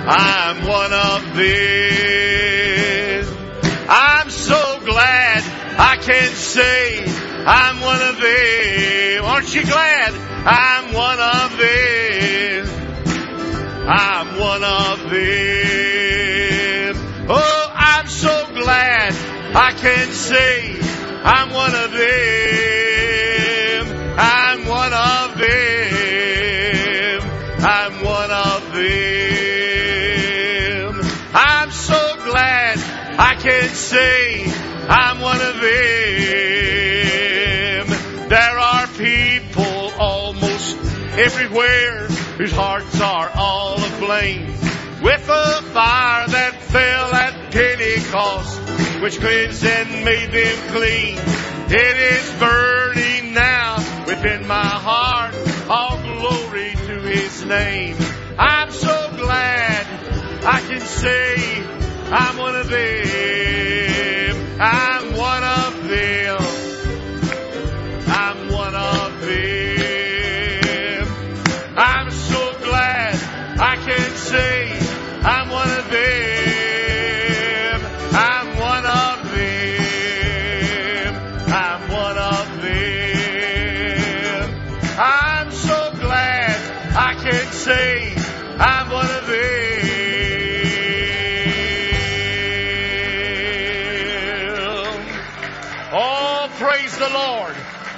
I'm one of them. I'm so glad I can say I'm one of them. Aren't you glad? I'm one of them. I'm one of them. Oh, I'm so glad I can say I'm one of them. I'm one of them. I'm one of them. I'm so glad I can say I'm one of them. There are people almost everywhere whose hearts are all aflame with the fire that fell at Pentecost, which cleansed and made them clean. It is burning now within my heart. All glory to His name. I'm so glad I can say I'm one of them. I'm one of them. I'm one of them. I'm so glad I can say I'm one of them. I'm one of them. I'm one of them. I'm so glad I can say I'm one of them. Oh, praise the Lord.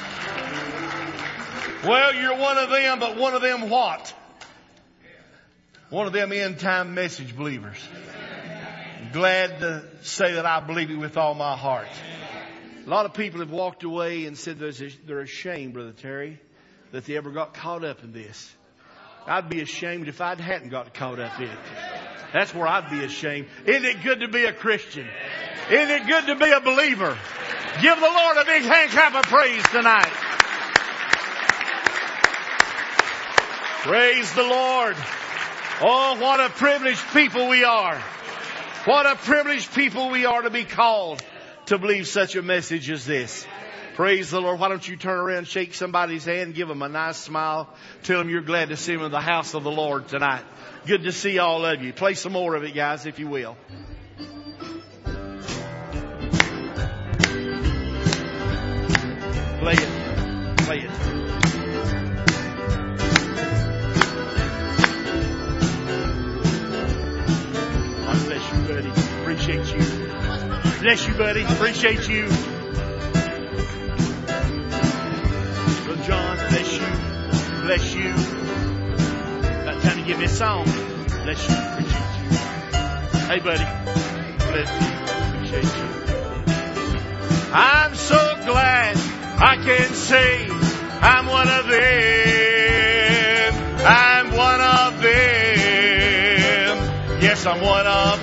Well, you're one of them, but one of them what? One of them end-time message believers. I'm glad to say that I believe it with all my heart. A lot of people have walked away and said they're ashamed, Brother Terry, that they ever got caught up in this. I'd be ashamed if I hadn't got caught up in it. That's where I'd be ashamed. Isn't it good to be a Christian? Isn't it good to be a believer? Give the Lord a big hand clap of praise tonight. Praise the Lord. Oh, what a privileged people we are. What a privileged people we are to be called to believe such a message as this. Praise the Lord. Why don't you turn around, shake somebody's hand, give them a nice smile. Tell them you're glad to see them in the house of the Lord tonight. Good to see all of you. Play some more of it, guys, if you will. Play it. Play it. God bless you, buddy. Appreciate you. Bless you, buddy. Appreciate you. Brother John, bless you. Bless you. About time to give me a song. Bless you. Appreciate you. Hey, buddy. Bless you. Appreciate you. I'm so glad I can say I'm one of them. I'm one of them. Yes, I'm one of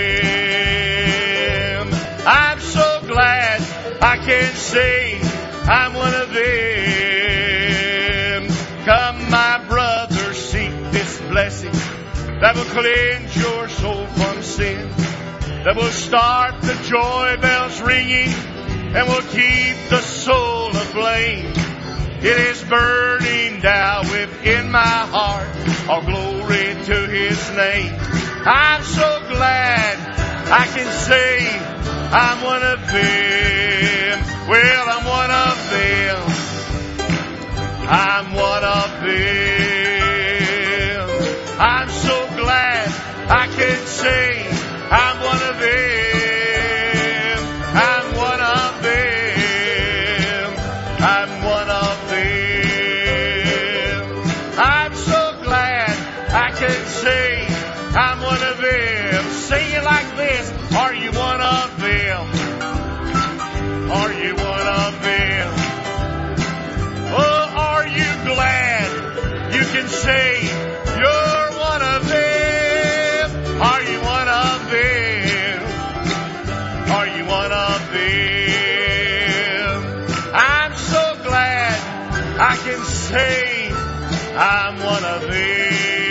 them. I'm so glad I can say I'm one of them. Come, my brother, seek this blessing that will cleanse your soul from sin, that will start the joy bells ringing and will keep the soul aflame. It is burning down within my heart. All glory to His name. I'm so glad I can say I'm one of them. Well, I'm one of them. I'm one of them. I'm so glad I can say I'm one of them. I'm one of them. I'm one of them. I'm so glad I can say I'm one of them. Sing it like this. Are you one of them? Are you one of them? Oh, are you glad you can say you're one of them? Are you one of them? Are you one of them? I'm so glad I can say I'm one of them.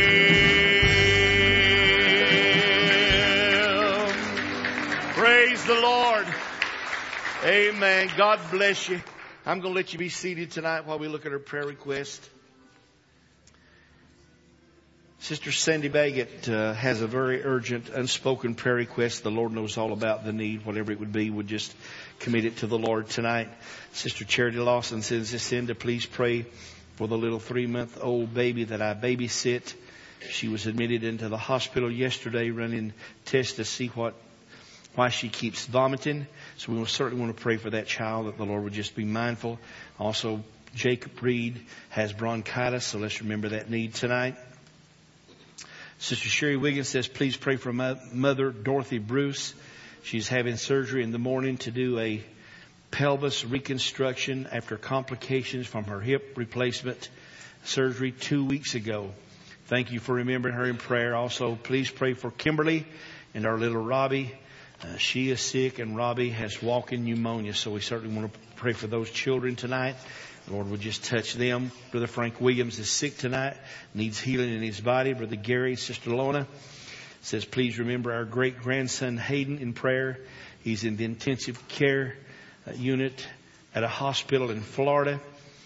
Praise the Lord. Amen. God bless you. I'm going to let you be seated tonight while we look at our prayer request. Sister Sandy Baggett has a very urgent, unspoken prayer request. The Lord knows all about the need. Whatever it would be, we'll just commit it to the Lord tonight. Sister Charity Lawson sends this in to please pray for the little 3-month-old baby that I babysit. She was admitted into the hospital yesterday, running tests to see why she keeps vomiting. So we will certainly want to pray for that child, that the Lord would just be mindful. Also, Jacob Reed has bronchitis, so let's remember that need tonight. Sister Sherry Wiggins says, please pray for my mother, Dorothy Bruce. She's having surgery in the morning to do a pelvis reconstruction after complications from her hip replacement surgery 2 weeks ago. Thank you for remembering her in prayer. Also, please pray for Kimberly and our little Robbie. She is sick, and Robbie has walking pneumonia, so we certainly want to pray for those children tonight. The Lord would just touch them. Brother Frank Williams is sick tonight, needs healing in his body. Brother Gary, Sister Lona says, please remember our great-grandson Hayden in prayer. He's in the intensive care unit at a hospital in Florida.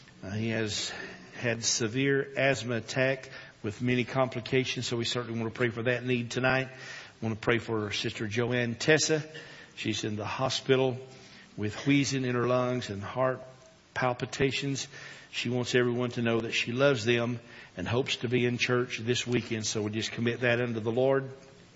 He has had severe asthma attack with many complications, so we certainly want to pray for that need tonight. I want to pray for Sister Joanne Tessa. She's in the hospital with wheezing in her lungs and heart palpitations. She wants everyone to know that she loves them and hopes to be in church this weekend. So we just commit that unto the Lord.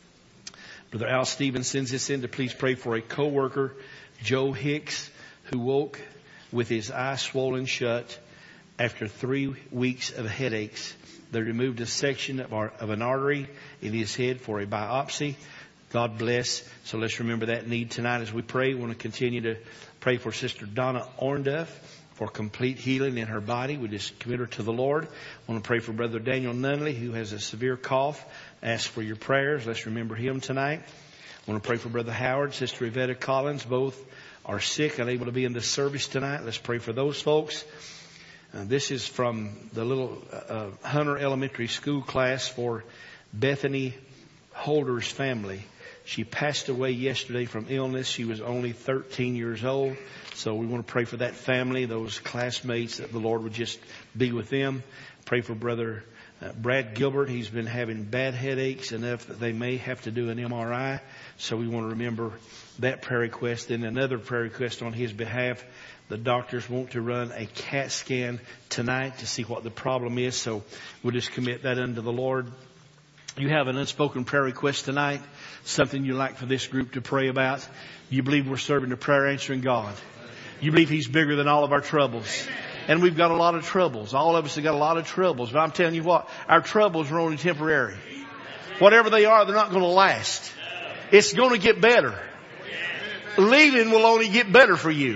Brother Al Stevens sends this in to please pray for a co-worker, Joe Hicks, who woke with his eye swollen shut after 3 weeks of headaches. They removed a section of an artery in his head for a biopsy. God bless. So let's remember that need tonight as we pray. We want to continue to pray for Sister Donna Ornduff for complete healing in her body. We just commit her to the Lord. I want to pray for Brother Daniel Nunley, who has a severe cough. Ask for your prayers. Let's remember him tonight. I want to pray for Brother Howard, Sister Yvetta Collins. Both are sick, unable to be in the service tonight. Let's pray for those folks. This is from the little Hunter Elementary School class for Bethany Holder's family. She passed away yesterday from illness. She was only 13 years old. So we want to pray for that family, those classmates, that the Lord would just be with them. Pray for Brother Brad Gilbert. He's been having bad headaches enough that they may have to do an MRI. So we want to remember that prayer request. And another prayer request on his behalf. The doctors want to run a CAT scan tonight to see what the problem is. So we'll just commit that unto the Lord. You have an unspoken prayer request tonight, something you'd like for this group to pray about. You believe we're serving a prayer answering God. You believe He's bigger than all of our troubles. And we've got a lot of troubles. All of us have got a lot of troubles. But I'm telling you what, our troubles are only temporary. Whatever they are, they're not going to last. It's going to get better. Leaving will only get better for you.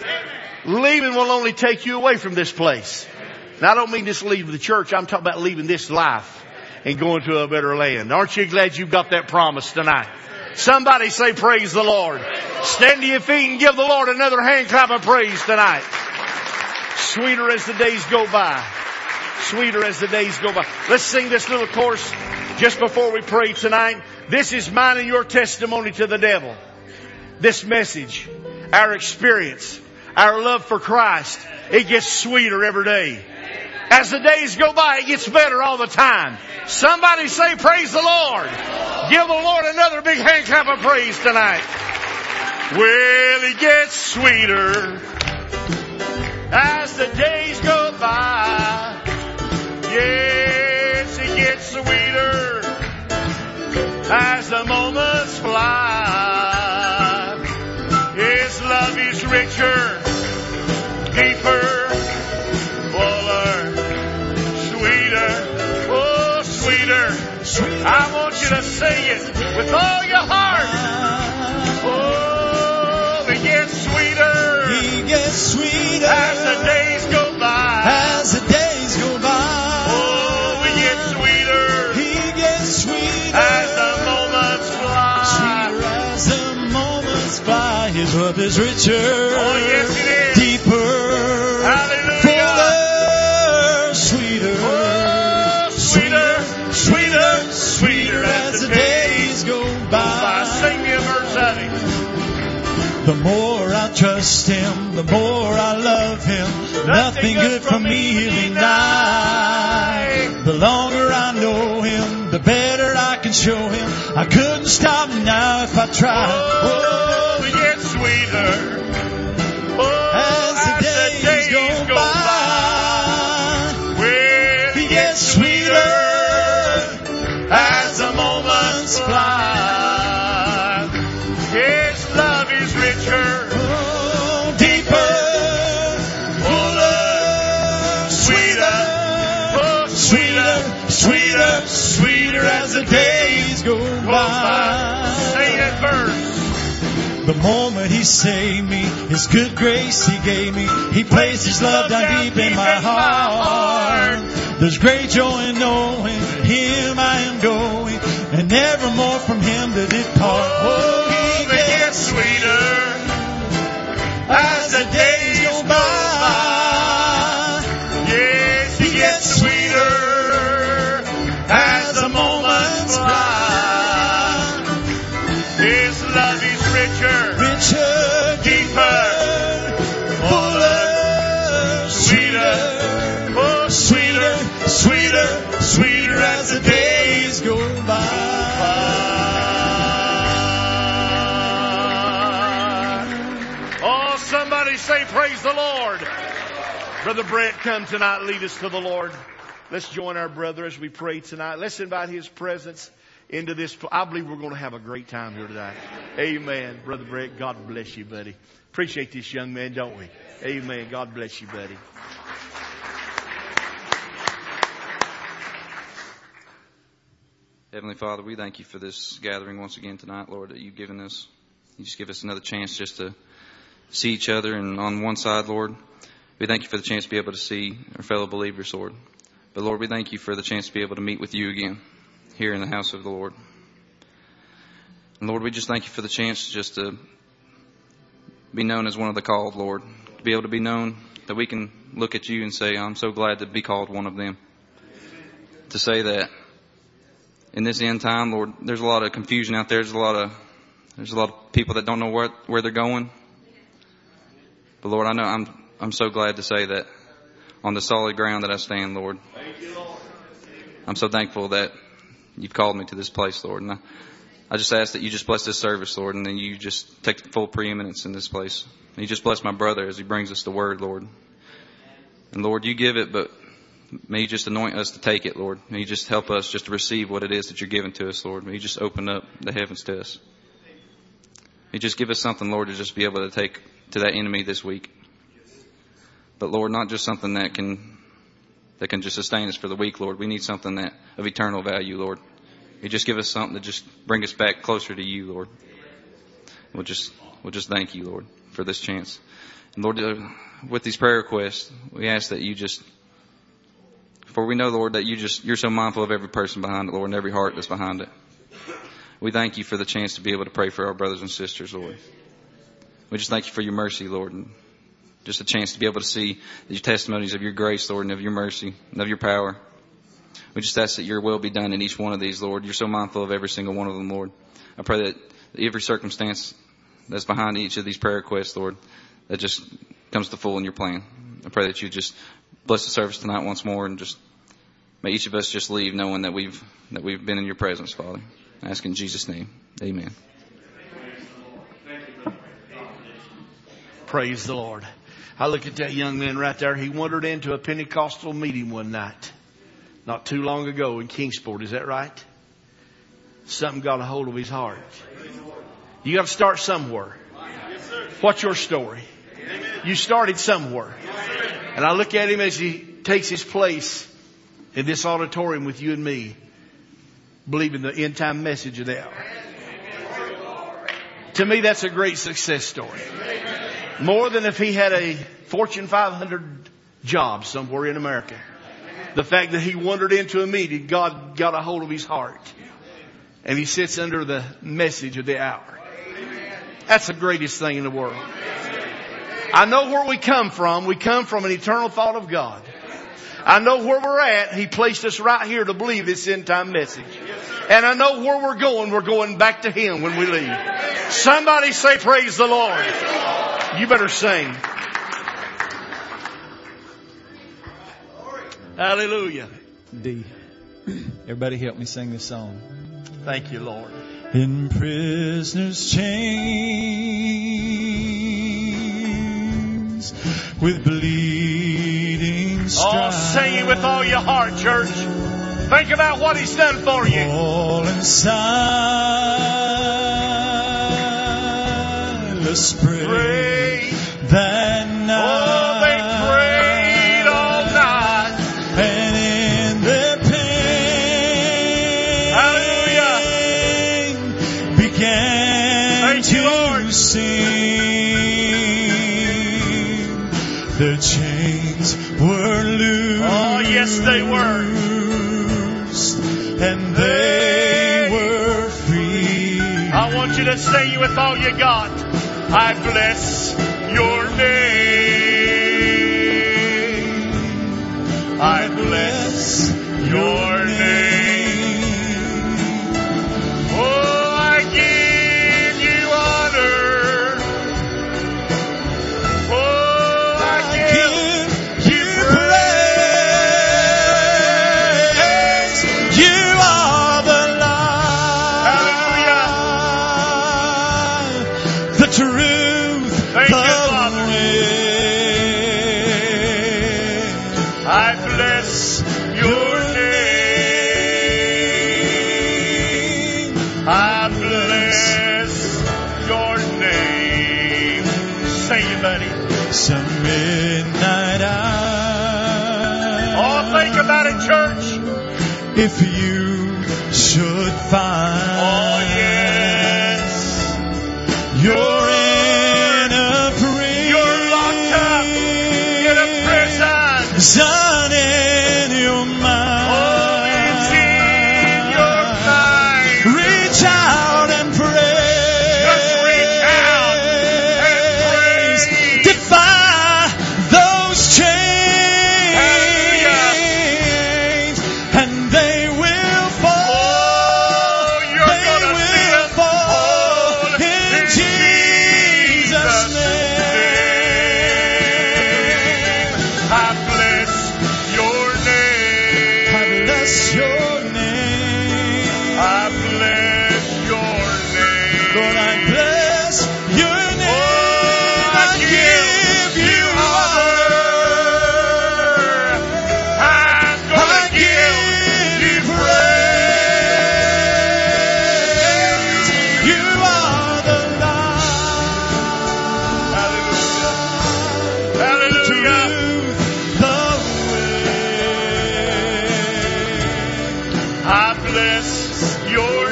Leaving will only take you away from this place. Now, I don't mean just leaving the church. I'm talking about leaving this life and going to a better land. Aren't you glad you've got that promise tonight? Somebody say praise the Lord. Stand to your feet and give the Lord another hand clap of praise tonight. Sweeter as the days go by. Sweeter as the days go by. Let's sing this little chorus just before we pray tonight. This is mine and your testimony to the devil. This message, our experience, our love for Christ, it gets sweeter every day. As the days go by, it gets better all the time. Somebody say praise the Lord. Give the Lord another big hand clap of praise tonight. Well, it gets sweeter as the days go by. Yes, it gets sweeter as the moments fly. His love is richer, deeper, fuller, sweeter, oh sweeter. I want you to sing it with all your heart. Oh, it gets sweeter. He gets sweeter as the days go by. As the days go by. Oh, it gets sweeter. He gets sweeter as the moments fly. Sweeter as the moments fly. His love is richer. Oh, yes, it is. Deeper. Hallelujah. Fuller. Sweeter. Oh, sweeter, sweeter, sweeter as the days go by. Sing me a verse of it. The more I trust Him, the more I love Him. Nothing good from me He'll deny. The longer I know Him, better I can show Him. I couldn't stop now if I tried. Oh, it gets sweeter. Oh, As the days go by, well, it gets sweeter as the moments fly. His love is richer, oh, deeper, fuller, sweeter, oh, sweeter, sweeter, sweeter as the days go by. Say that verse. The moment He saved me, His good grace He gave me, He placed His love down deep in my heart. There's great joy in knowing Him I am going, and nevermore from Him to depart. Oh, He gets Sweeter as the days go by. Yes, He gets sweeter as the moments fly. His love is richer, richer, deeper, fuller, sweeter, oh, sweeter, sweeter, sweeter as the days go by. Oh, somebody say praise the Lord. Brother Brett, come tonight, lead us to the Lord. Let's join our brother as we pray tonight. Let's invite His presence into this. I believe we're going to have a great time here tonight. Amen. Brother Brett, God bless you, buddy. Appreciate this young man, don't we? Amen. God bless you, buddy. Heavenly Father, we thank You for this gathering once again tonight, Lord, that You've given us. You just give us another chance just to see each other. And on one side, Lord, we thank You for the chance to be able to see our fellow believers, Lord. But Lord, we thank You for the chance to be able to meet with You again here in the house of the Lord. And Lord, we just thank You for the chance just to be known as one of the called, Lord. To be able to be known that we can look at You and say, I'm so glad to be called one of them. To say that in this end time, Lord, there's a lot of confusion out there. There's a lot of people that don't know where they're going. But Lord, I know I'm so glad to say that on the solid ground that I stand, Lord. I'm so thankful that You've called me to this place, Lord. And I just ask that You just bless this service, Lord, and then You just take the full preeminence in this place. And You just bless my brother as he brings us the word, Lord. And Lord, You give it, but may You just anoint us to take it, Lord. May You just help us just to receive what it is that You're giving to us, Lord. May You just open up the heavens to us. May You just give us something, Lord, to just be able to take to that enemy this week. But Lord, not just something that can just sustain us for the week, Lord. We need something that of eternal value, Lord. You just give us something to just bring us back closer to You, Lord. We'll just thank You, Lord, for this chance. And Lord, with these prayer requests, we ask that You just, for we know, Lord, that You're so mindful of every person behind it, Lord, and every heart that's behind it. We thank You for the chance to be able to pray for our brothers and sisters, Lord. We just thank You for Your mercy, Lord, and just a chance to be able to see these testimonies of Your grace, Lord, and of Your mercy, and of Your power. We just ask that Your will be done in each one of these, Lord. You're so mindful of every single one of them, Lord. I pray that every circumstance that's behind each of these prayer requests, Lord, that just comes to full in Your plan. I pray that You just bless the service tonight once more, and just may each of us just leave knowing that we've been in Your presence, Father. I ask in Jesus' name. Amen. Praise the Lord. I look at that young man right there. He wandered into a Pentecostal meeting one night, not too long ago in Kingsport. Is that right? Something got a hold of his heart. You got to start somewhere. What's your story? You started somewhere. And I look at him as he takes his place in this auditorium with you and me, believing the end time message of the hour. To me, that's a great success story. More than if he had a Fortune 500 job somewhere in America. The fact that he wandered into a meeting, God got a hold of his heart. And he sits under the message of the hour. That's the greatest thing in the world. I know where we come from. We come from an eternal thought of God. I know where we're at. He placed us right here to believe this end time message. And I know where we're going. We're going back to Him when we leave. Somebody say praise the Lord. You better sing. Hallelujah. D. Everybody help me sing this song. Thank you, Lord. In prisoner's chains, with bleeding stripes. Oh, sing it with all your heart, church. Think about what He's done for you. All in silence pray that night. Oh, they prayed all night. And in their pain, Hallelujah, began thank you, Lord. to sing. The chains were loosed. Oh, yes, they were. And they were free. I want you to sing it with all you got. I bless your name. I bless your name. Oh, I give you honor. Oh, I give you praise. You are the light, the truth, Thank the you, Father. way. I bless your name. I bless your name. Sing it, buddy. Some midnight hour. Oh, think about it, church. If you should find. Oh, yes. You're in a prison. You're locked up in a prison. Son in your mind. Oh, it's in your mind. Reach out and pray. Just reach out and praise. Defy those chains. Hallelujah. And they will fall. Oh, you're They gonna see will them fall fall in Jesus' name. I bless your name. I bless your name. I bless your name. Lord, I bless your name. Oh, I give you honor. I'm gonna give you praise. You are the light, Hallelujah. the way. I bless your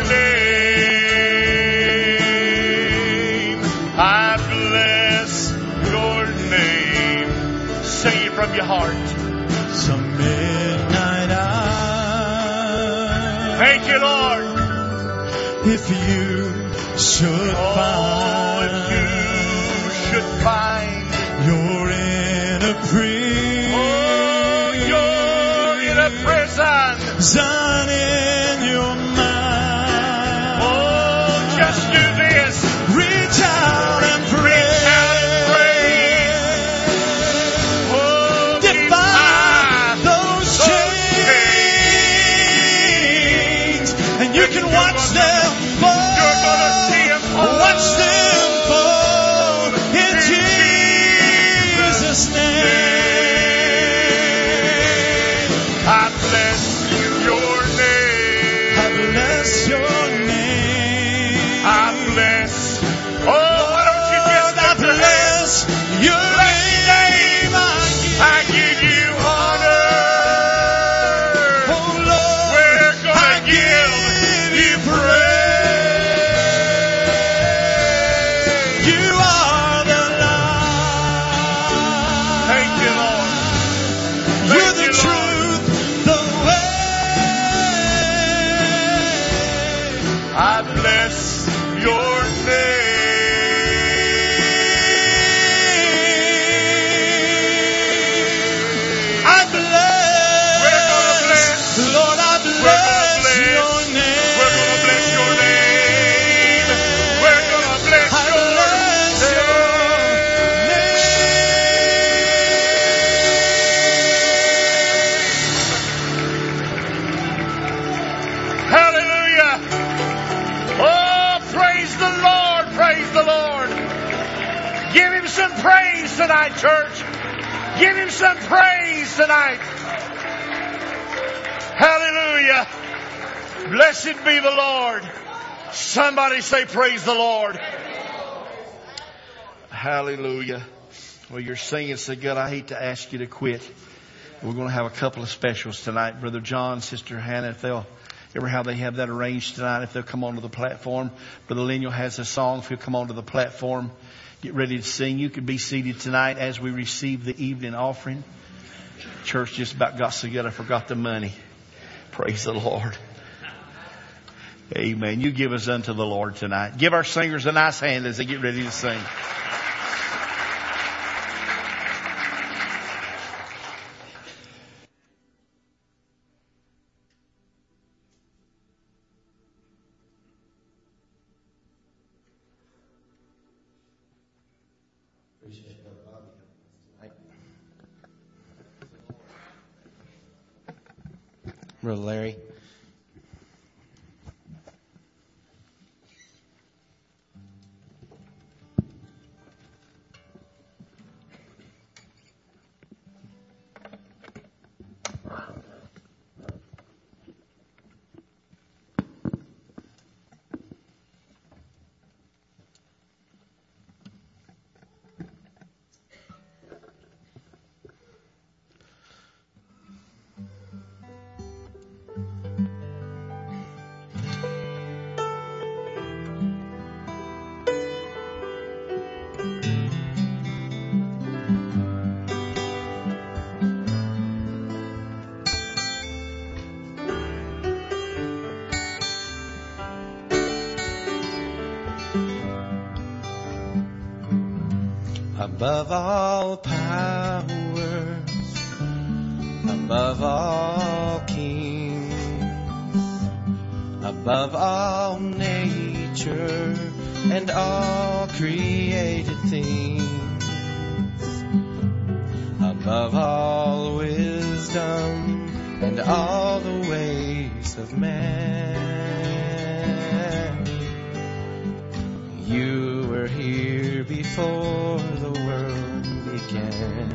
name. I bless your name. Sing it from your heart. Some midnight hour. Thank you, Lord. If you should Oh, find if you should find, you're in a prison. oh, you're in a prison. Son in your mind. Oh, just do this. Reach out and pray. Reach out and pray. Oh, Defy those chains. And you can watch them fall. You're gonna see them fall. Watch them fall in Jesus' name. I bless your name. I bless your name. I bless. Oh, why don't you just I lift your hands? bless your name. I give you honor. Oh Lord, We're gonna give you praise. you are the light. Thank you, Lord. You're Thank the you, Lord. truth, the way. I bless your name. I bless. We're gonna bless. Lord, I We're bless gonna bless. your name. We're gonna bless your name. We're gonna bless I your bless your name. tonight, church. Give Him some praise tonight. Hallelujah. Blessed be the Lord. Somebody say, praise the Lord. Hallelujah. Well, you're singing so good, I hate to ask you to quit. We're going to have a couple of specials tonight. Brother John, Sister Hannah, if they'll ever how they have that arranged tonight, if they'll come onto the platform. Brother Leniel has a song. If he'll come onto the platform, get ready to sing. You can be seated tonight as we receive the evening offering. Church just about got so good I forgot the money. Praise the Lord. Amen. You give us unto the Lord tonight. Give our singers a nice hand as they get ready to sing. Brother Larry. Above all powers, above all kings, above all nature and all created things, above all wisdom and all the ways of man, you were here before the world began.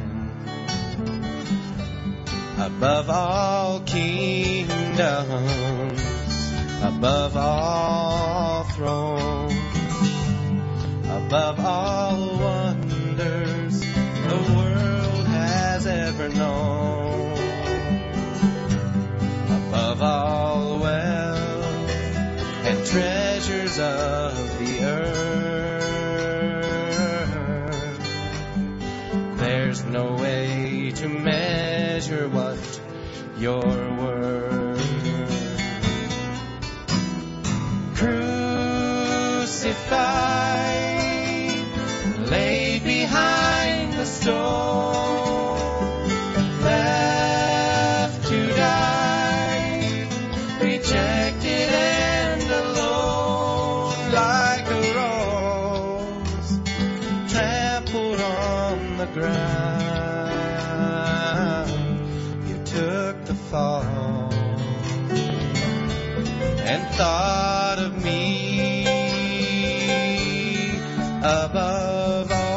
Above all kingdoms, above all thrones, above all wonders the world has ever known, above all wealth and treasures of the earth, there's no way to measure what you're worth. Crucified, laid behind the stone, left to die, rejected and alone, like a rose trampled on the ground. You took the fall and thought of me above all.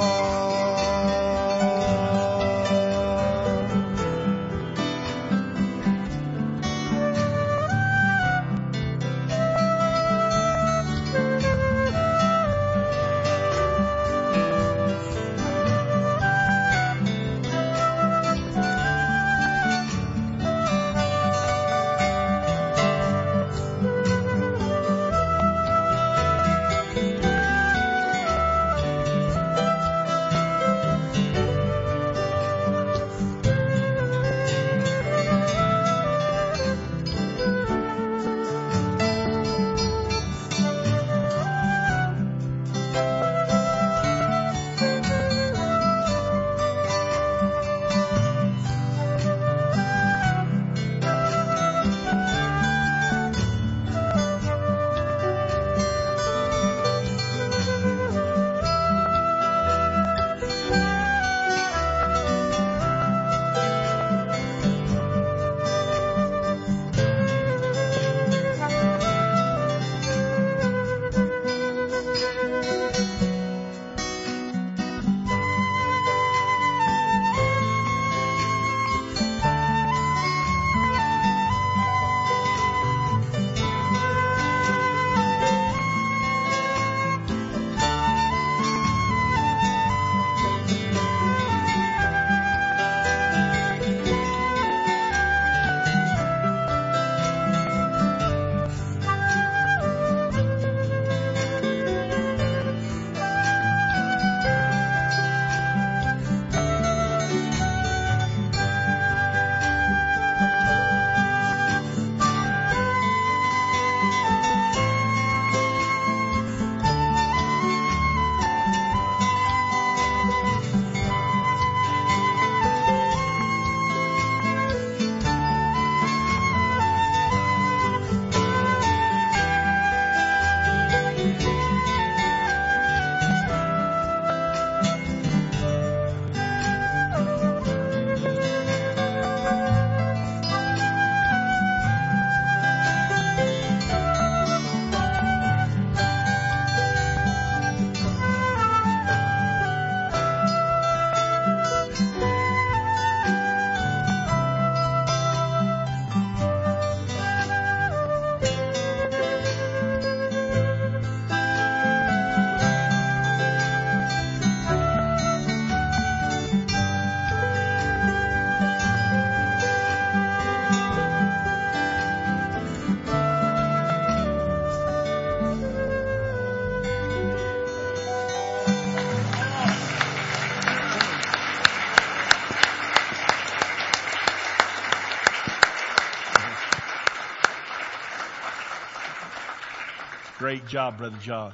Great job, Brother John.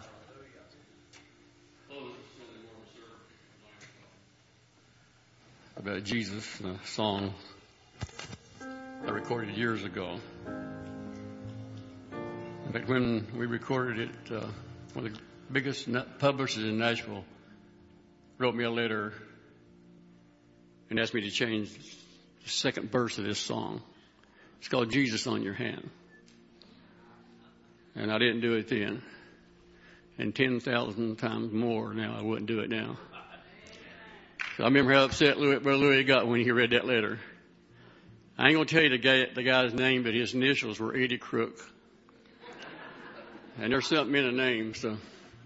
About Jesus, a song I recorded years ago. In fact, when we recorded it, one of the biggest publishers in Nashville wrote me a letter and asked me to change the second verse of this song. It's called Jesus on Your Hand. And I didn't do it then. And 10,000 times more now, I wouldn't do it now. So I remember how upset Brother Louis got when he read that letter. I ain't going to tell you the guy's name, but his initials were Eddie Crook. And there's something in the name, so.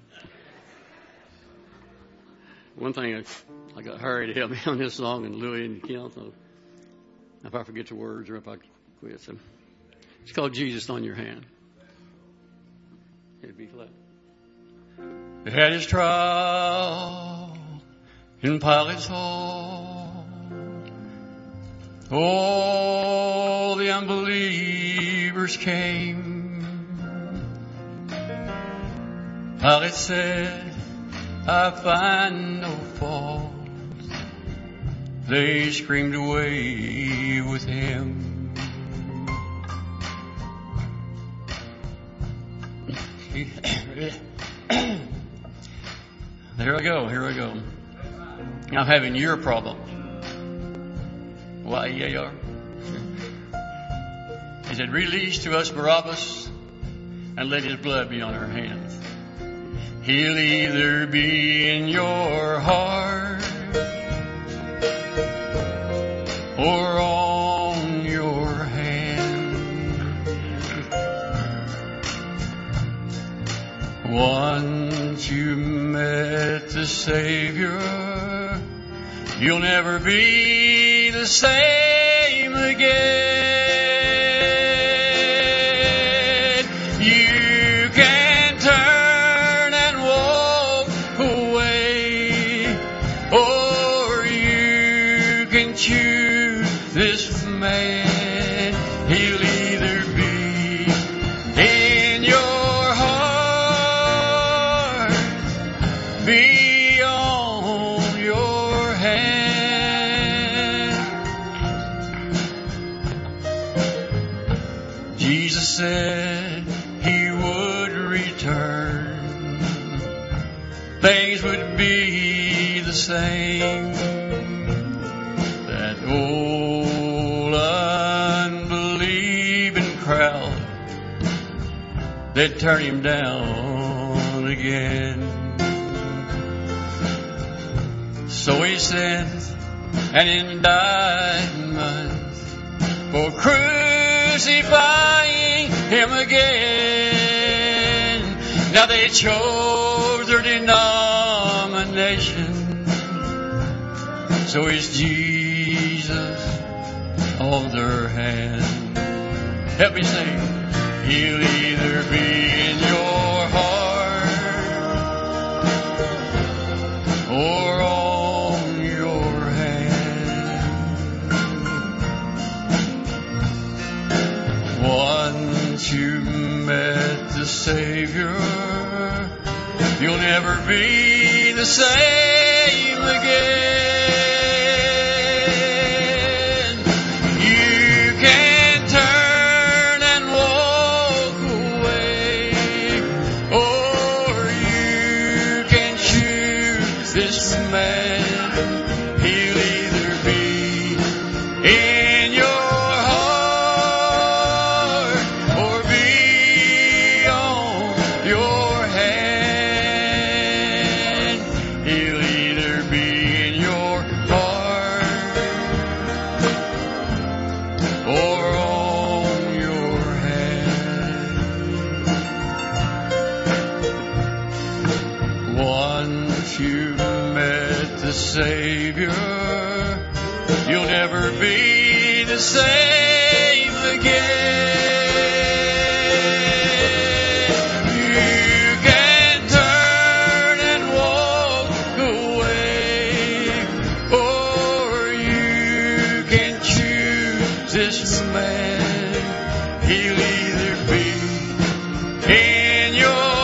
One thing, I got Harry to help me on this song, and Louis and Kel, so if I forget the words or if I quit. So it's called Jesus on Your Hand. It'd be flat. They had his trial in Pilate's hall. All the unbelievers came. Pilate said, I find no fault. They screamed away with him. Here I go. I'm having your problem. Y-E-A-R. He said, release to us Barabbas and let his blood be on our hands. He'll either be in your heart or on your hand. Once you met the Savior, you'll never be the same again. You can turn and walk away, or you can choose this man. He'll either be in your heart, be on your hand. Jesus said he would return. Things would be the same. That old unbelieving crowd, they'd turn him down again. So he sent an indictment for crucifying him again. Now they chose their denomination, so it's Jesus on their hand. Help me sing. He'll either be in your heart or on your hand. Once you met the Savior, you'll never be the same again. You can turn and walk away, or you can choose this man. He'll either be in your heart or be on your hand. He'll either be in your heart or on your hand. Once you met the Savior, you'll never be the same again. You can turn and walk away, or you can choose this man. He'll either be in your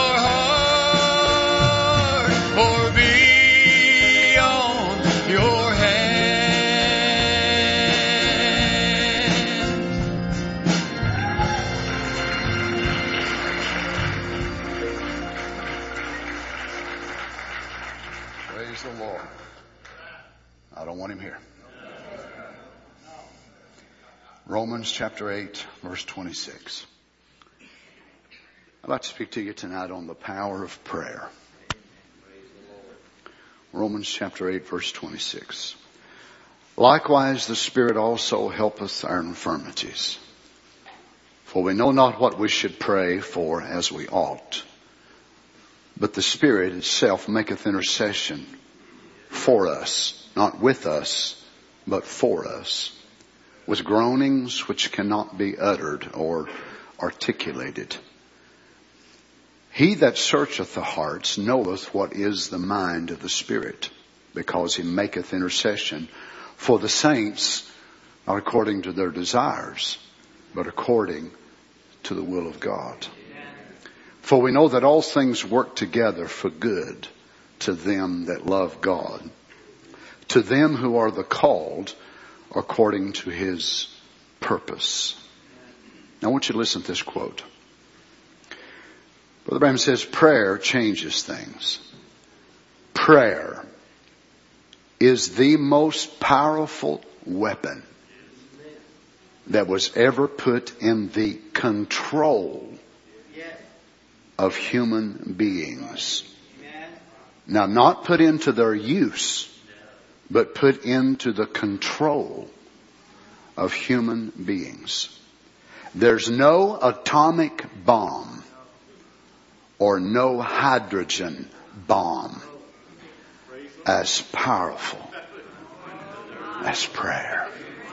Romans chapter 8, verse 26. I'd like to speak to you tonight on the power of prayer. Romans chapter 8, verse 26. Likewise, the Spirit also helpeth our infirmities. For we know not what we should pray for as we ought. But the Spirit itself maketh intercession for us, not with us, but for us, with groanings which cannot be uttered or articulated. He that searcheth the hearts knoweth what is the mind of the Spirit, because he maketh intercession for the saints, not according to their desires, but according to the will of God. For we know that all things work together for good to them that love God, to them who are the called according to His purpose. Now I want you to listen to this quote. Brother Branham says, prayer changes things. Prayer is the most powerful weapon that was ever put in the control of human beings. Now, not put into their use, but put into the control of human beings. There's no atomic bomb or no hydrogen bomb as powerful as prayer.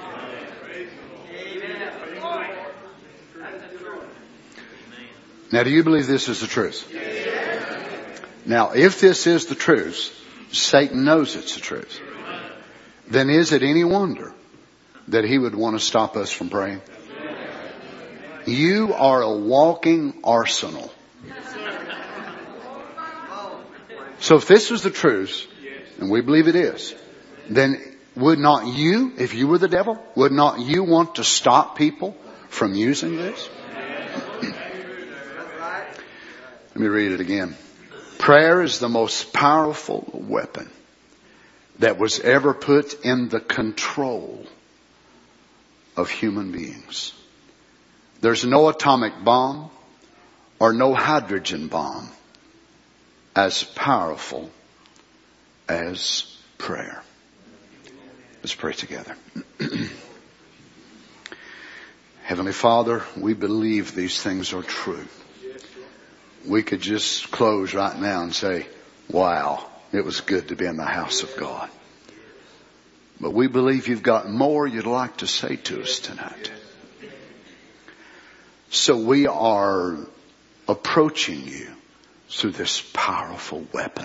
Now, do you believe this is the truth? Now, if this is the truth, Satan knows it's the truth. Then is it any wonder that he would want to stop us from praying? You are a walking arsenal. So if this was the truth, and we believe it is, then would not you, if you were the devil, would not you want to stop people from using this? Let me read it again. Prayer is the most powerful weapon that was ever put in the control of human beings. There's no atomic bomb or no hydrogen bomb as powerful as prayer. Let's pray together. Heavenly Father, we believe these things are true. We could just close right now and say, wow, it was good to be in the house of God. But we believe you've got more you'd like to say to us tonight. So we are approaching you through this powerful weapon.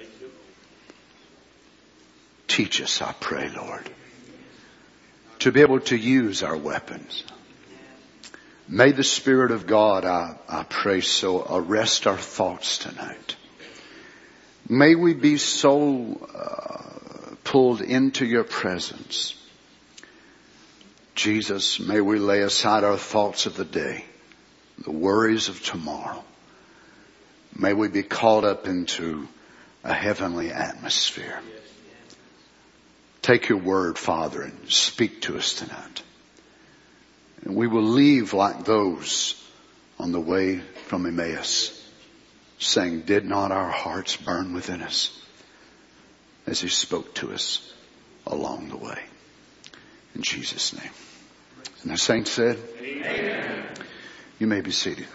Teach us, I pray, Lord, to be able to use our weapons. May the Spirit of God, I pray so, arrest our thoughts tonight. May we be so pulled into your presence. Jesus, may we lay aside our thoughts of the day, the worries of tomorrow. May we be called up into a heavenly atmosphere. Take your word, Father, and speak to us tonight. And we will leave like those on the way from Emmaus, saying, did not our hearts burn within us as He spoke to us along the way? In Jesus' name. And the saints said, amen. You may be seated.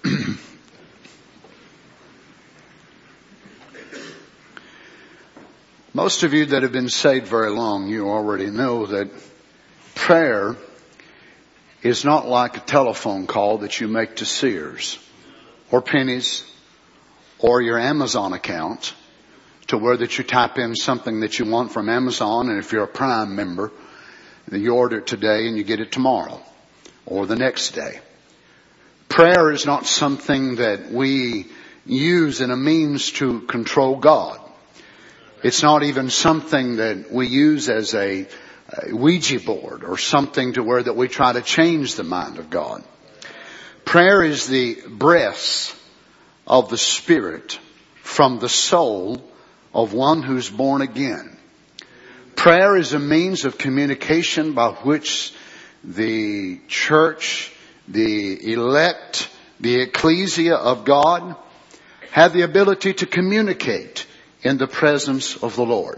Most of you that have been saved very long, you already know that prayer is not like a telephone call that you make to Sears or Penny's or your Amazon account, to where that you type in something that you want from Amazon, and if you're a Prime member, then you order it today and you get it tomorrow or the next day. Prayer is not something that we use in a means to control God. It's not even something that we use as a Ouija board or something to where that we try to change the mind of God. Prayer is the breath of the Spirit from the soul of one who's born again. Prayer is a means of communication by which the church, the elect, the ecclesia of God, have the ability to communicate in the presence of the Lord.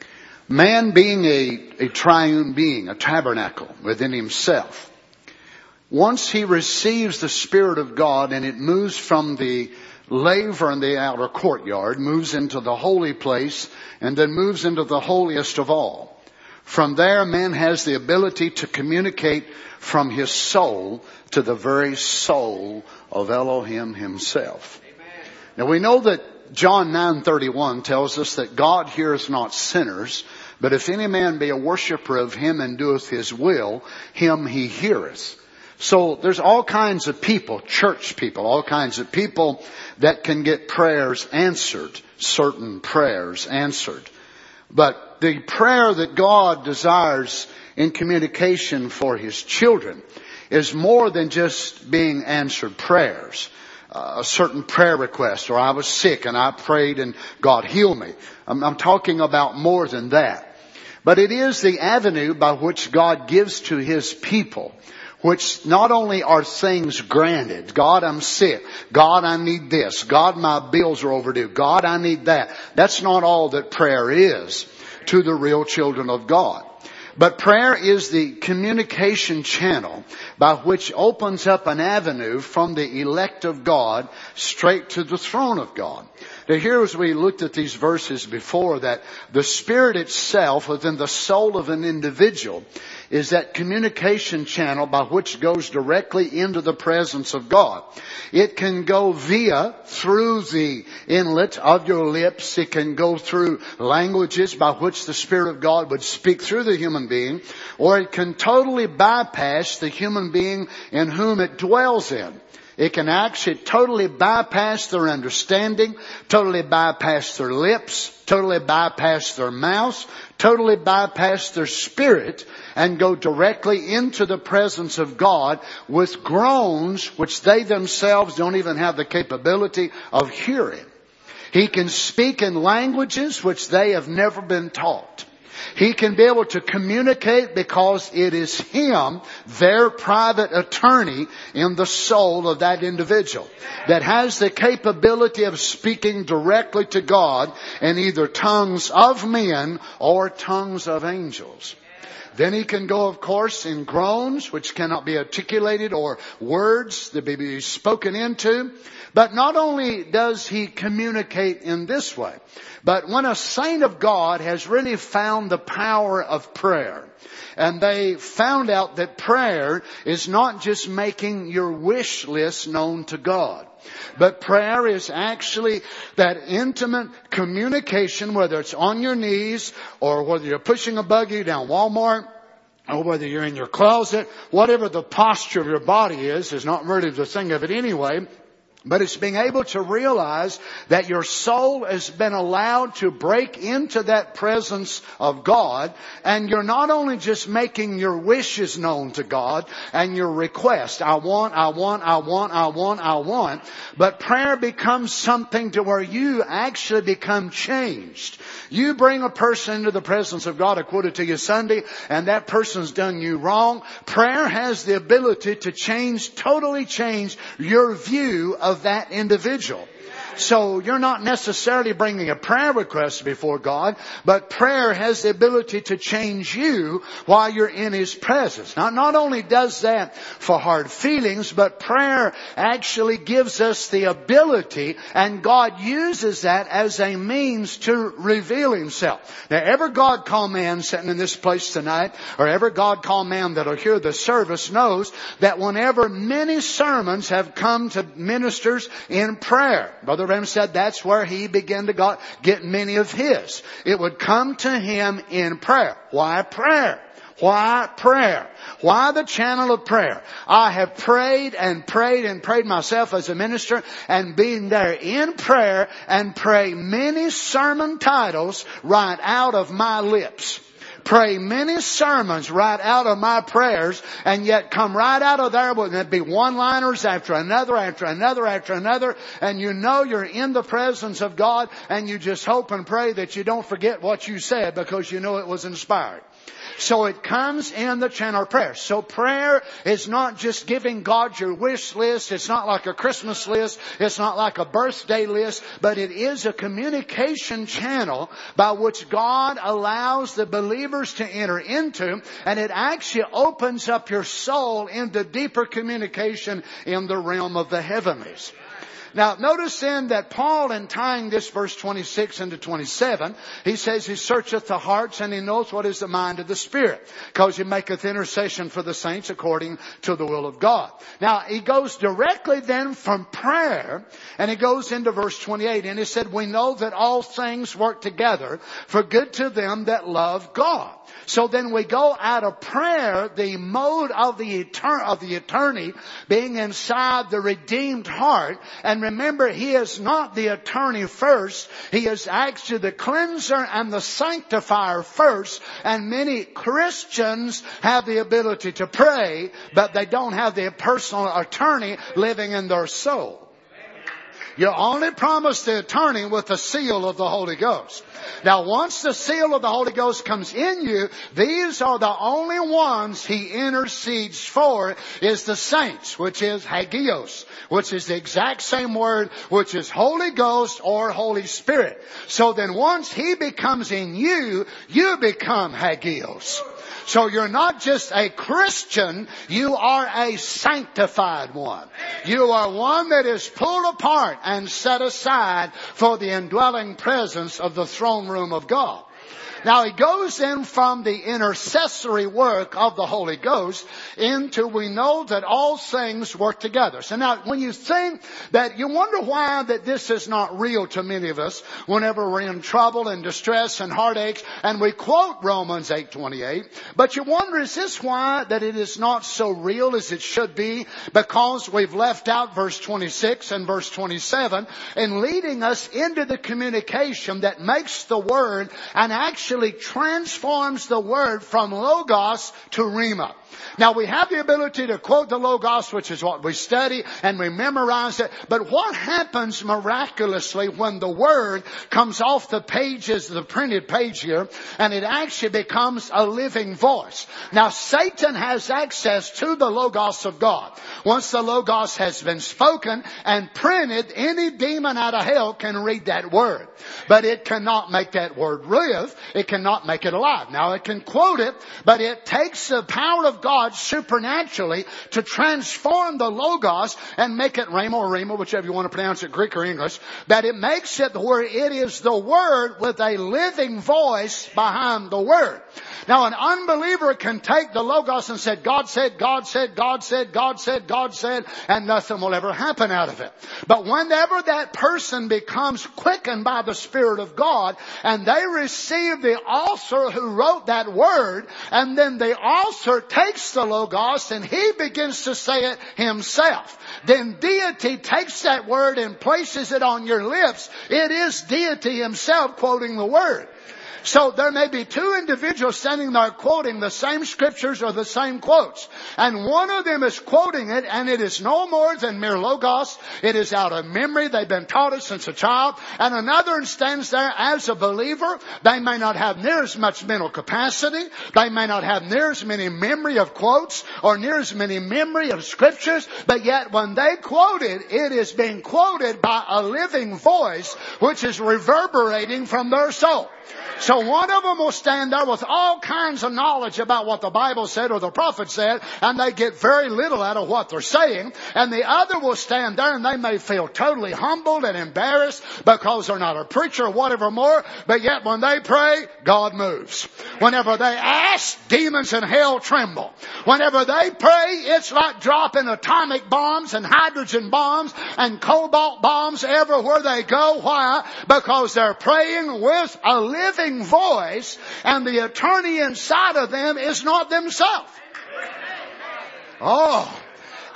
Man being a triune being, a tabernacle within himself, once he receives the Spirit of God and it moves from the laver in the outer courtyard, moves into the holy place, and then moves into the holiest of all. From there, man has the ability to communicate from his soul to the very soul of Elohim himself. Amen. Now we know that John 9:31 tells us that God heareth not sinners, but if any man be a worshipper of him and doeth his will, him he heareth. So there's all kinds of people, church people, all kinds of people that can get prayers answered, certain prayers answered. But the prayer that God desires in communication for His children is more than just being answered prayers. A certain prayer request, or I was sick and I prayed and God healed me. I'm talking about more than that. But it is the avenue by which God gives to His people, which not only are things granted. God, I'm sick. God, I need this. God, my bills are overdue. God, I need that. That's not all that prayer is to the real children of God. But prayer is the communication channel by which opens up an avenue from the elect of God straight to the throne of God. Now here, as we looked at these verses before, that the Spirit itself within the soul of an individual is that communication channel by which goes directly into the presence of God. It can go through the inlet of your lips. It can go through languages by which the Spirit of God would speak through the human being, or it can totally bypass the human being in whom it dwells in. It can actually totally bypass their understanding, totally bypass their lips, totally bypass their mouths, totally bypass their spirit, and go directly into the presence of God with groans which they themselves don't even have the capability of hearing. He can speak in languages which they have never been taught. He can be able to communicate because it is Him, their private attorney in the soul of that individual, that has the capability of speaking directly to God in either tongues of men or tongues of angels. Then he can go, of course, in groans, which cannot be articulated, or words that be spoken into. But not only does he communicate in this way, but when a saint of God has really found the power of prayer, and they found out that prayer is not just making your wish list known to God, but prayer is actually that intimate communication, whether it's on your knees or whether you're pushing a buggy down Walmart, or whether you're in your closet, whatever the posture of your body is not really the thing of it anyway. But it's being able to realize that your soul has been allowed to break into that presence of God. And you're not only just making your wishes known to God and your request. I want. But prayer becomes something to where you actually become changed. You bring a person into the presence of God, I quoted to you Sunday, and that person's done you wrong. Prayer has the ability to totally change your view of that individual. So you're not necessarily bringing a prayer request before God, but prayer has the ability to change you while you're in His presence. Now, not only does that for hard feelings, but prayer actually gives us the ability, and God uses that as a means to reveal Himself. Now, every God-called man sitting in this place tonight, or every God-called man that'll hear the service, knows that whenever many sermons have come to ministers in prayer, Brother Branham said that's where he began to get many of his. It would come to him in prayer. Why prayer? Why prayer? Why the channel of prayer? I have prayed and prayed and prayed myself as a minister, and being there in prayer and pray many sermon titles right out of my lips. Pray many sermons right out of my prayers, and yet come right out of there with it be one-liners after another, and you know you're in the presence of God, and you just hope and pray that you don't forget what you said because you know it was inspired. So it comes in the channel of prayer. So prayer is not just giving God your wish list. It's not like a Christmas list. It's not like a birthday list. But it is a communication channel by which God allows the believers to enter into. And it actually opens up your soul into deeper communication in the realm of the heavenlies. Now, notice then that Paul, in tying this verse 26 into 27, he says he searcheth the hearts and he knows what is the mind of the Spirit, because he maketh intercession for the saints according to the will of God. Now, he goes directly then from prayer and he goes into verse 28 and he said, we know that all things work together for good to them that love God. So then we go out of prayer, the mode of the attorney being inside the redeemed heart. And remember, he is not the attorney first. He is actually the cleanser and the sanctifier first. And many Christians have the ability to pray, but they don't have the personal attorney living in their soul. You're only promised the attorney with the seal of the Holy Ghost. Now, once the seal of the Holy Ghost comes in you, these are the only ones he intercedes for, is the saints, which is hagios, which is the exact same word, which is Holy Ghost or Holy Spirit. So then once he becomes in you, you become hagios. So you're not just a Christian, you are a sanctified one. You are one that is pulled apart and set aside for the indwelling presence of the throne room of God. Now he goes in from the intercessory work of the Holy Ghost into we know that all things work together. So now when you think that, you wonder why that this is not real to many of us whenever we're in trouble and distress and heartaches, and we quote Romans 8:28. But you wonder, is this why that it is not so real as it should be? Because we've left out verse 26 and verse 27 in leading us into the communication that makes the Word and actually transforms the Word from Logos to Rhema. Now we have the ability to quote the Logos, which is what we study, and we memorize it. But what happens miraculously when the Word comes off the pages, the printed page here, and it actually becomes a living voice? Now Satan has access to the Logos of God. Once the Logos has been spoken and printed, any demon out of hell can read that Word. But it cannot make that Word live. It cannot make it alive. Now it can quote it, but it takes the power of God supernaturally to transform the Logos and make it Rhema or Rhema, whichever you want to pronounce it, Greek or English, that it makes it where it is the Word with a living voice behind the Word. Now an unbeliever can take the Logos and say, God said, God said, God said, God said, God said, and nothing will ever happen out of it. But whenever that person becomes quickened by the Spirit of God and they receive the author who wrote that Word, and then the author takes the Logos and he begins to say it himself, then deity takes that Word and places it on your lips. It is deity himself quoting the Word. So there may be two individuals standing there quoting the same scriptures or the same quotes. And one of them is quoting it, and it is no more than mere Logos. It is out of memory. They've been taught it since a child. And another stands there as a believer. They may not have near as much mental capacity. They may not have near as many memory of quotes or near as many memory of scriptures. But yet when they quote it, it is being quoted by a living voice which is reverberating from their soul. So one of them will stand there with all kinds of knowledge about what the Bible said or the prophet said, and they get very little out of what they're saying. And the other will stand there and they may feel totally humbled and embarrassed because they're not a preacher or whatever more. But yet when they pray, God moves. Whenever they ask, demons in hell tremble. Whenever they pray, it's like dropping atomic bombs and hydrogen bombs and cobalt bombs everywhere they go. Why? Because they're praying with a living voice, and the attorney inside of them is not themselves. Oh.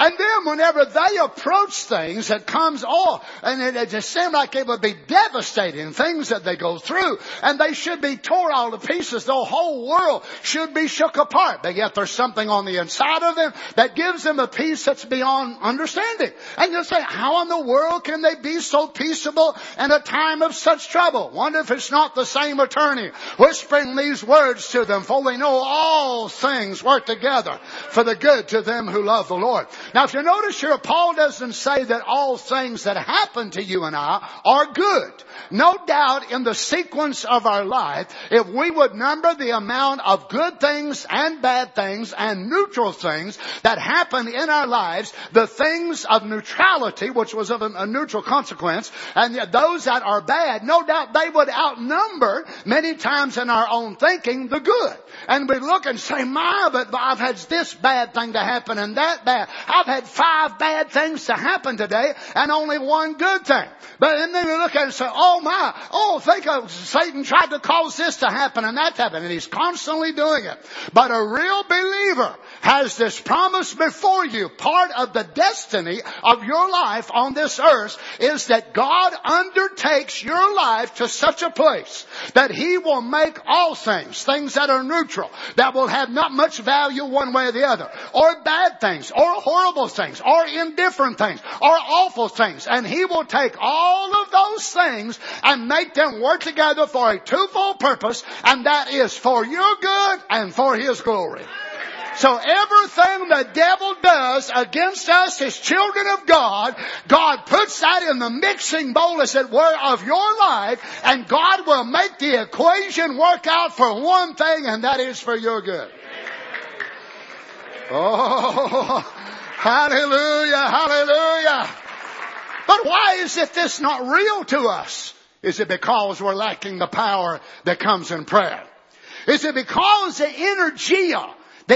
And then whenever they approach things that comes off, and it just seems like it would be devastating, things that they go through, and they should be tore all to pieces. The whole world should be shook apart. But yet there's something on the inside of them that gives them a peace that's beyond understanding. And you'll say, how in the world can they be so peaceable in a time of such trouble? Wonder if it's not the same attorney whispering these words to them. For we know all things work together for the good to them who love the Lord. Now, if you notice here, Paul doesn't say that all things that happen to you and I are good. No doubt in the sequence of our life, if we would number the amount of good things and bad things and neutral things that happen in our lives, the things of neutrality, which was of a neutral consequence, and those that are bad, no doubt they would outnumber many times in our own thinking the good. And we look and say, but I've had this bad thing to happen and that bad. I've had 5 bad things to happen today and only 1 good thing. But then we look at it and say, think of Satan tried to cause this to happen and that to happen. And he's constantly doing it. But a real believer has this promise before you. Part of the destiny of your life on this earth is that God undertakes your life to such a place that He will make all things that are neutral, that will have not much value one way or the other, or bad things, or horrible things, or indifferent things, or awful things. And He will take all of those things and make them work together for a twofold purpose, and that is for your good and for His glory. So everything the devil does against us as children of God, God puts that in the mixing bowl, as it were, of your life, and God will make the equation work out for one thing, and that is for your good. Oh, hallelujah, hallelujah. But why is this not real to us? Is it because we're lacking the power that comes in prayer? Is it because the energia,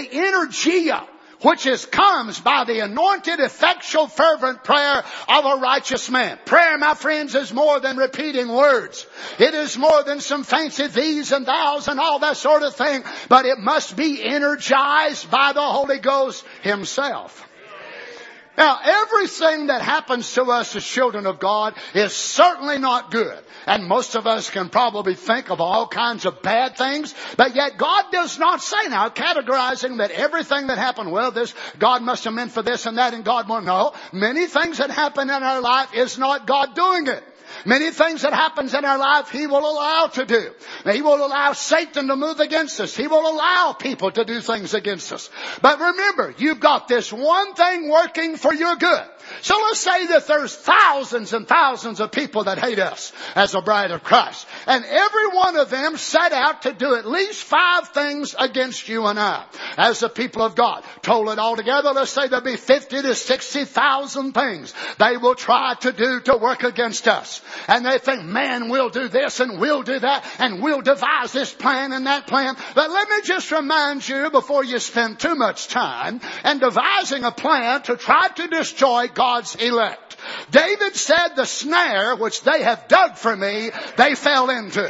which comes by the anointed, effectual, fervent prayer of a righteous man? Prayer, my friends, is more than repeating words. It is more than some fancy these and thous and all that sort of thing. But it must be energized by the Holy Ghost Himself. Now, everything that happens to us as children of God is certainly not good. And most of us can probably think of all kinds of bad things. But yet God does not say, now, categorizing that everything that happened, this God must have meant for this and that, and God won't know. Many things that happen in our life is not God doing it. Many things that happens in our life He will allow to do. He will allow Satan to move against us. He will allow people to do things against us. But remember, you've got this one thing working for your good. So let's say that there's thousands and thousands of people that hate us as a bride of Christ. And every one of them set out to do at least 5 things against you and I as the people of God. Total it all together, let's say there'll be 50 to 60,000 things they will try to do to work against us. And they think, man, we'll do this and we'll do that and we'll devise this plan and that plan. But let me just remind you, before you spend too much time in devising a plan to try to destroy God's elect. David said, the snare which they have dug for me, they fell into.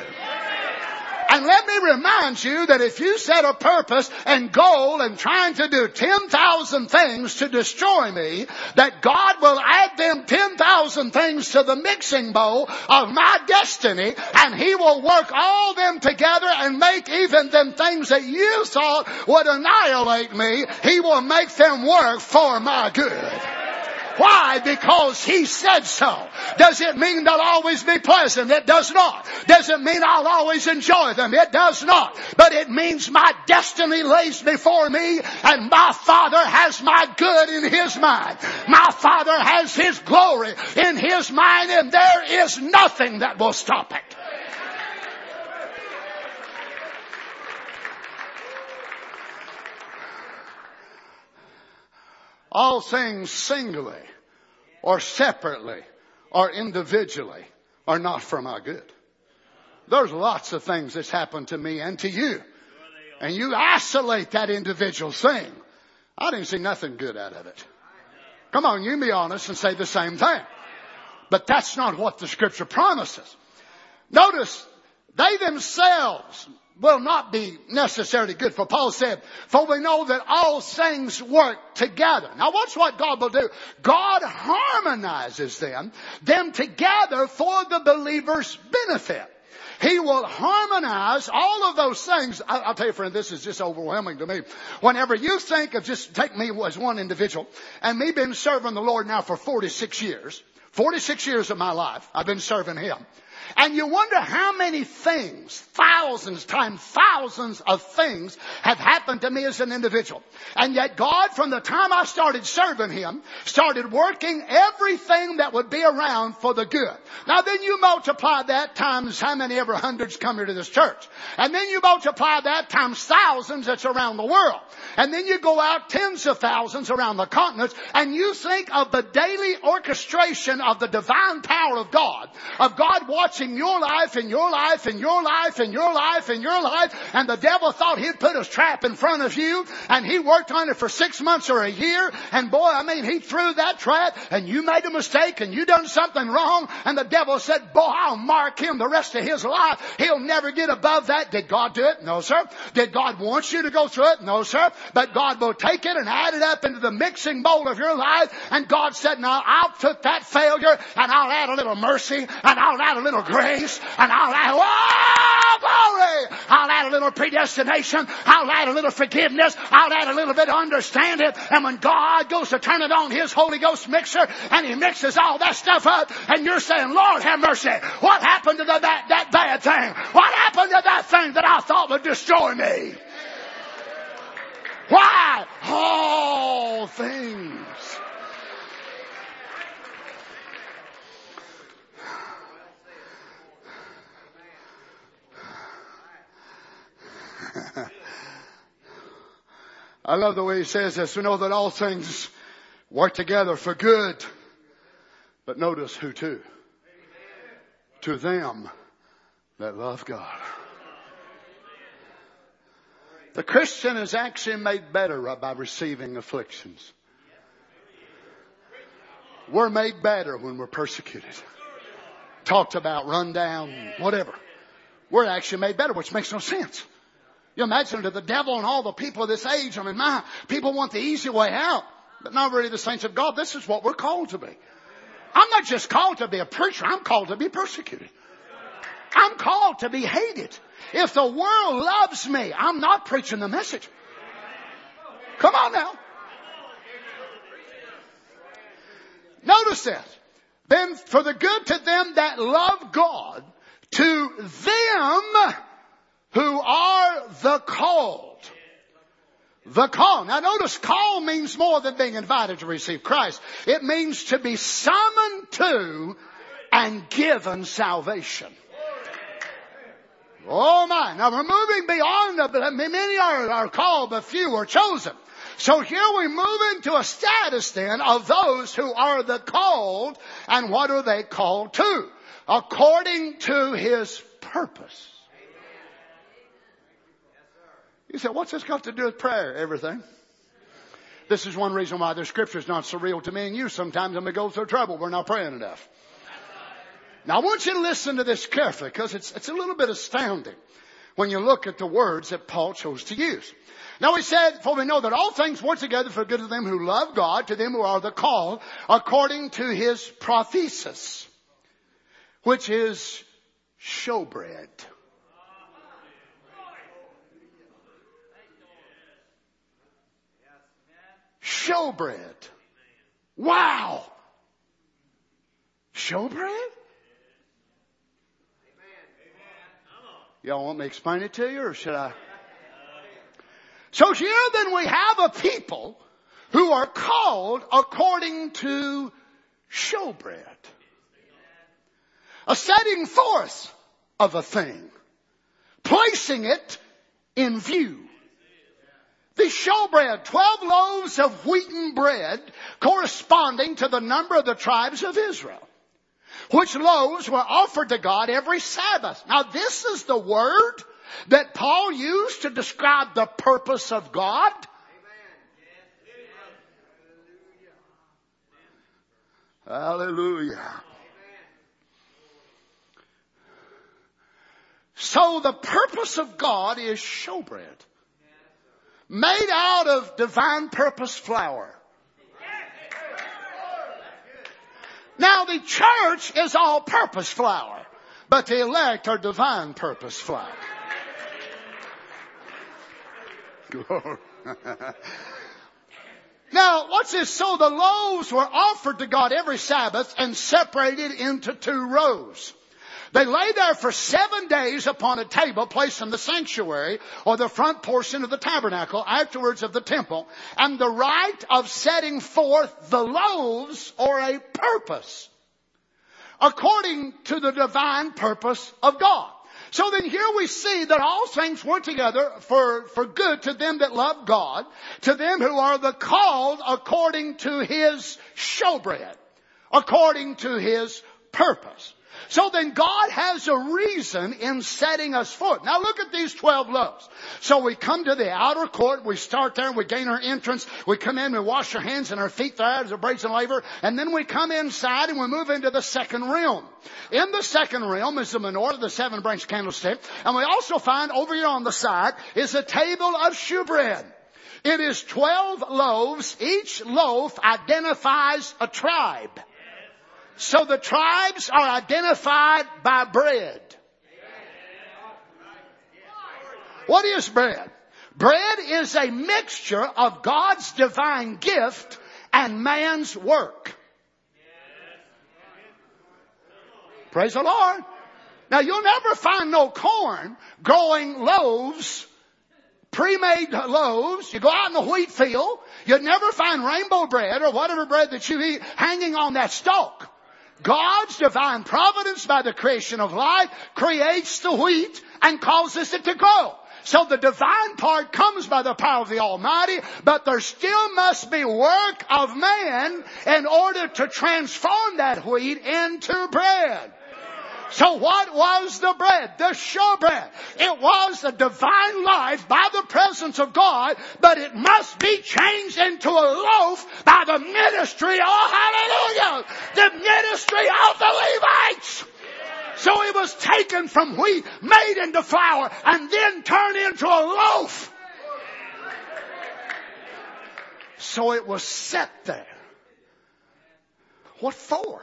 And let me remind you that if you set a purpose and goal and trying to do 10,000 things to destroy me, that God will add them 10,000 things to the mixing bowl of my destiny, and He will work all them together and make even them things that you thought would annihilate me, He will make them work for my good. Why? Because He said so. Does it mean they'll always be pleasant? It does not. Does it mean I'll always enjoy them? It does not. But it means my destiny lays before me, and my Father has my good in His mind. My Father has His glory in His mind, and there is nothing that will stop it. All things singly or separately or individually are not for my good. There's lots of things that's happened to me and to you. And you isolate that individual thing. I didn't see nothing good out of it. Come on, you can be honest and say the same thing. But that's not what the Scripture promises. Notice, they themselves will not be necessarily good. For Paul said, for we know that all things work together. Now watch what God will do. God harmonizes them together for the believer's benefit. He will harmonize all of those things. I'll tell you, friend, this is just overwhelming to me. Whenever you think of, just take me as one individual, and me been serving the Lord now for 46 years. 46 years of my life, I've been serving Him. And you wonder how many things, thousands times thousands of things have happened to me as an individual. And yet God, from the time I started serving Him, started working everything that would be around for the good. Now then you multiply that times how many ever hundreds come here to this church. And then you multiply that times thousands that's around the world. And then you go out tens of thousands around the continents, and you think of the daily orchestration of the divine power of God watching your life and your life and your life and your life and your life. And the devil thought he'd put a trap in front of you, and he worked on it for 6 months or a year. And boy, he threw that trap, and you made a mistake and you done something wrong. And the devil said, boy, I'll mark him the rest of his life. He'll never get above that. Did God do it? No, sir. Did God want you to go through it? No, sir. But God will take it and add it up into the mixing bowl of your life. And God said, now I'll put that failure and I'll add a little mercy and I'll add a little grace, and I'll add, oh, glory! I'll add a little predestination. I'll add a little forgiveness. I'll add a little bit of understanding. And when God goes to turn it on His Holy Ghost mixer, and He mixes all that stuff up, and you're saying, Lord, have mercy. What happened to that bad thing? What happened to that thing that I thought would destroy me? Why? All things. I love the way he says this. We know that all things work together for good. But notice who to? To them that love God. The Christian is actually made better by receiving afflictions. We're made better when we're persecuted. Talked about, run down, whatever. We're actually made better, which makes no sense. You imagine to the devil and all the people of this age, people want the easy way out, but not really the saints of God. This is what we're called to be. I'm not just called to be a preacher. I'm called to be persecuted. I'm called to be hated. If the world loves me, I'm not preaching the message. Come on now. Notice this. Then for the good to them that love God, to them who are the called. The call. Now notice, call means more than being invited to receive Christ. It means to be summoned to and given salvation. Oh my. Now we're moving beyond many are called, but few are chosen. So here we move into a status then of those who are the called. And what are they called to? According to His purpose. You say, what's this got to do with prayer? Everything. This is one reason why the Scripture is not so real to me and you sometimes when we go through trouble. We're not praying enough. Now I want you to listen to this carefully, because it's a little bit astounding when you look at the words that Paul chose to use. Now he said, for we know that all things work together for good to them who love God, to them who are the called, according to His prophesis, which is showbread. Showbread. Wow. Showbread? Y'all want me to explain it to you, or should I? So here then we have a people who are called according to showbread. A setting forth of a thing. Placing it in view. The showbread, 12 loaves of wheaten bread corresponding to the number of the tribes of Israel, which loaves were offered to God every Sabbath. Now this is the word that Paul used to describe the purpose of God. Hallelujah. So the purpose of God is showbread. Made out of divine purpose flour. Now the church is all purpose flour, but the elect are divine purpose flour. Now, what's this? So the loaves were offered to God every Sabbath and separated into 2 rows. They lay there for 7 days upon a table placed in the sanctuary or the front portion of the tabernacle, afterwards of the temple, and the rite of setting forth the loaves or a purpose according to the divine purpose of God. So then here we see that all things work together for good to them that love God, to them who are the called according to His showbread, according to His purpose. So then God has a reason in setting us forth. Now look at these 12 loaves. So we come to the outer court, we start there, we gain our entrance, we come in, we wash our hands and our feet there as a brazen laver, and then we come inside and we move into the second realm. In the second realm is the menorah, the 7-branch candlestick, and we also find over here on the side is a table of shewbread. It is 12 loaves. Each loaf identifies a tribe. So the tribes are identified by bread. What is bread? Bread is a mixture of God's divine gift and man's work. Praise the Lord. Now you'll never find no corn growing loaves, pre-made loaves. You go out in the wheat field, you'd never find rainbow bread or whatever bread that you eat hanging on that stalk. God's divine providence by the creation of life creates the wheat and causes it to grow. So the divine part comes by the power of the Almighty, but there still must be work of man in order to transform that wheat into bread. So what was the bread? The showbread. It was the divine life by the presence of God, but it must be changed into a loaf by the ministry, oh hallelujah, the ministry of the Levites. So it was taken from wheat, made into flour, and then turned into a loaf. So it was set there. What for?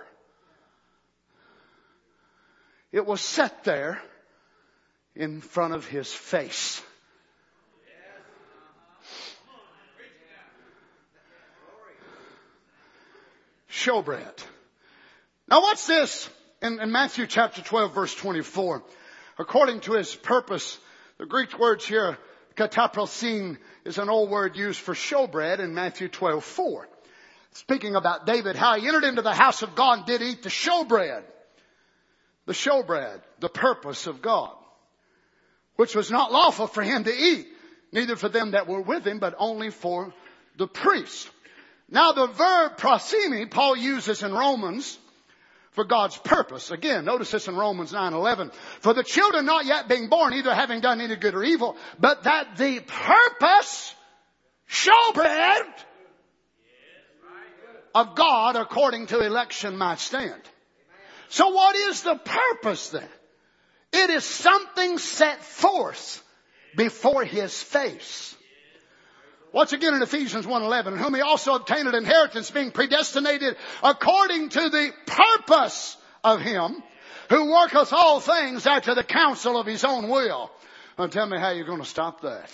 It was set there in front of His face. Showbread. Now what's this? In Matthew chapter 12 verse 24. According to His purpose, the Greek words here, kataprosin, is an old word used for showbread in Matthew 12:4. Speaking about David, how he entered into the house of God and did eat the showbread. The showbread, the purpose of God, which was not lawful for him to eat, neither for them that were with him, but only for the priest. Now the verb prosimi, Paul uses in Romans for God's purpose. Again, notice this in Romans 9:11. For the children not yet being born, either having done either good or evil, but that the purpose, showbread, of God according to election might stand. So what is the purpose then? It is something set forth before His face. Once again in Ephesians 1:11, whom He also obtained an inheritance, being predestinated according to the purpose of Him, who worketh all things after the counsel of His own will. Now tell me how you're going to stop that.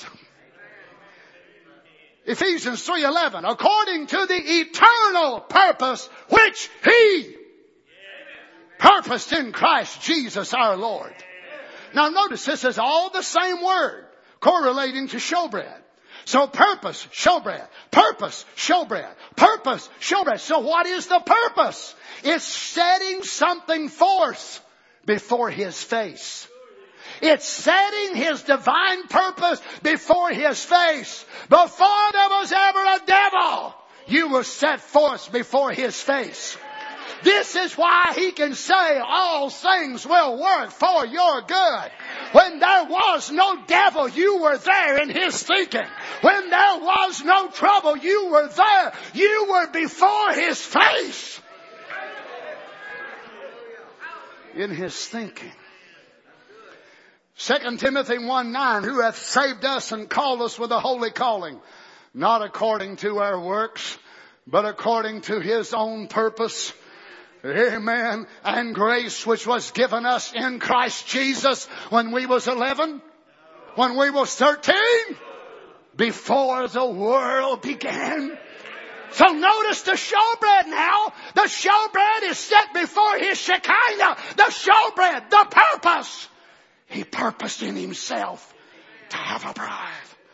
Ephesians 3:11, according to the eternal purpose which He purposed in Christ Jesus our Lord. Now notice this is all the same word correlating to showbread. So purpose, showbread. Purpose, showbread. Purpose, showbread. So what is the purpose? It's setting something forth before His face. It's setting His divine purpose before His face. Before there was ever a devil, you were set forth before His face. This is why He can say all things will work for your good. When there was no devil, you were there in His thinking. When there was no trouble, you were there. You were before His face. In His thinking. 2 Timothy 1:9, who hath saved us and called us with a holy calling, not according to our works, but according to his own purpose. Amen. And grace which was given us in Christ Jesus when we was 11, when we was 13, before the world began. So notice the showbread now. The showbread is set before his Shekinah. The showbread, the purpose. He purposed in himself to have a bride.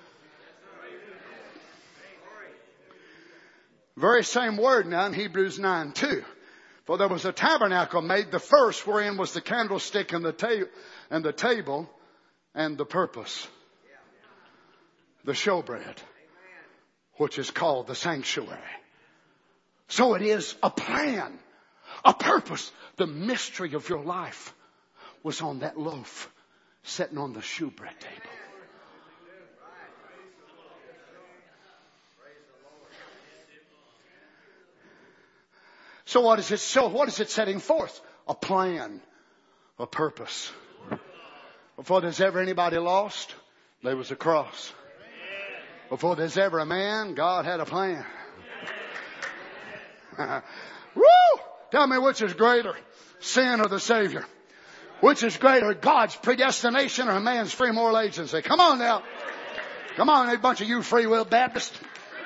Very same word now in Hebrews 9:2. For there was a tabernacle made, the first, wherein was the candlestick and the table and the purpose. The showbread, which is called the sanctuary. So it is a plan, a purpose. The mystery of your life was on that loaf sitting on the showbread table. So what is it show? What is it setting forth? A plan, a purpose. Before there's ever anybody lost, there was a cross. Before there's ever a man, God had a plan. Woo! Tell me which is greater, sin or the Savior? Which is greater, God's predestination or a man's free moral agency? Come on now. Come on, a bunch of you free will Baptists.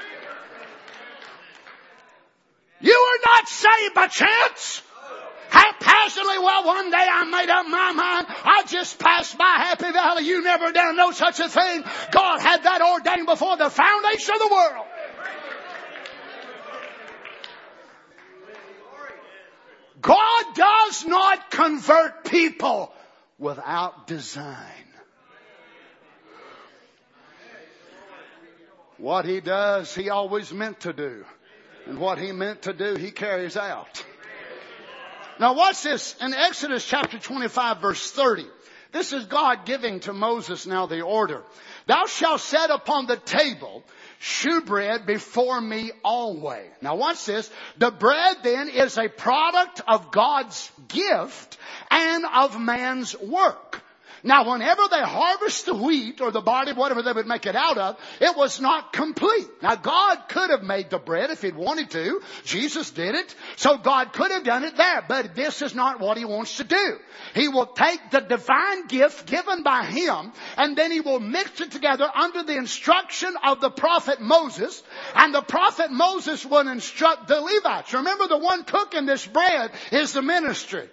You are not saved by chance. Haphazardly, well, one day I made up my mind. I just passed by Happy Valley. You never done no such a thing. God had that ordained before the foundation of the world. God does not convert people without design. What he does, he always meant to do. And what he meant to do, he carries out. Now watch this. In Exodus chapter 25 verse 30. This is God giving to Moses now the order. Thou shalt set upon the table shewbread before me always. Now watch this. The bread then is a product of God's gift and of man's work. Now whenever they harvest the wheat or the barley, whatever they would make it out of, it was not complete. Now God could have made the bread if he'd wanted to. Jesus did it. So God could have done it there. But this is not what he wants to do. He will take the divine gift given by him and then he will mix it together under the instruction of the prophet Moses. And the prophet Moses will instruct the Levites. Remember, the one cooking this bread is the ministry.